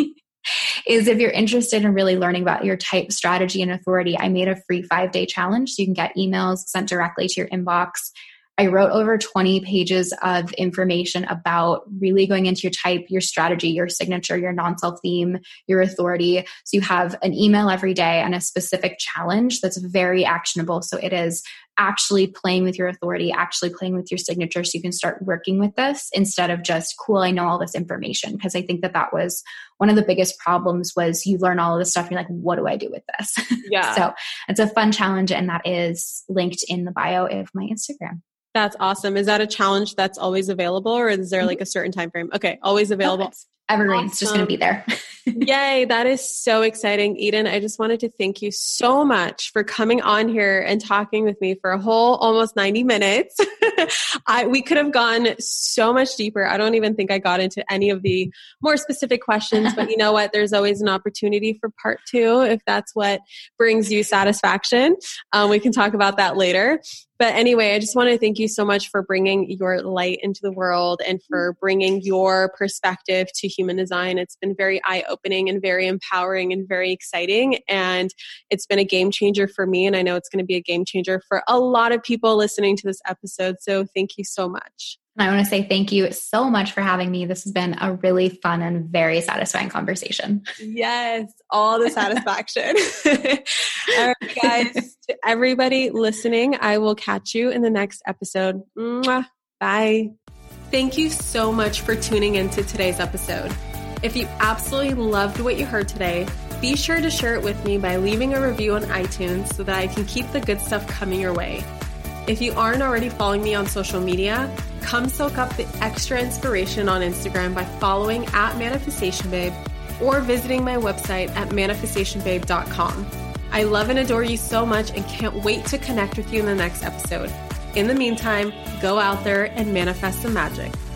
Is if you're interested in really learning about your type, strategy, and authority, I made a free five-day challenge. So you can get emails sent directly to your inbox. I wrote over twenty pages of information about really going into your type, your strategy, your signature, your non-self theme, your authority. So you have an email every day and a specific challenge that's very actionable. So it is actually playing with your authority, actually playing with your signature, so you can start working with this instead of just, cool, I know all this information. Because I think that that was one of the biggest problems, was you learn all of this stuff and you're like, what do I do with this? Yeah. So it's a fun challenge, and that is linked in the bio of my Instagram. That's awesome. Is that a challenge that's always available, or is there like a certain time frame? Okay. Always available. Okay. Evergreen. It's just going to be there. Yay. That is so exciting. Eden, I just wanted to thank you so much for coming on here and talking with me for a whole almost ninety minutes. I, we could have gone so much deeper. I don't even think I got into any of the more specific questions, but you know what? There's always an opportunity for part two if that's what brings you satisfaction. Um, we can talk about that later. But anyway, I just want to thank you so much for bringing your light into the world and for bringing your perspective to human design. It's been very eye-opening and very empowering and very exciting. And it's been a game changer for me. And I know it's going to be a game changer for a lot of people listening to this episode. So thank you so much. And I want to say thank you so much for having me. This has been a really fun and very satisfying conversation. Yes, all the satisfaction. All right, guys, to everybody listening, I will catch you in the next episode. Mwah. Bye. Thank you so much for tuning into today's episode. If you absolutely loved what you heard today, be sure to share it with me by leaving a review on iTunes so that I can keep the good stuff coming your way. If you aren't already following me on social media, come soak up the extra inspiration on Instagram by following at Manifestation Babe or visiting my website at manifestation babe dot com. I love and adore you so much and can't wait to connect with you in the next episode. In the meantime, go out there and manifest some magic.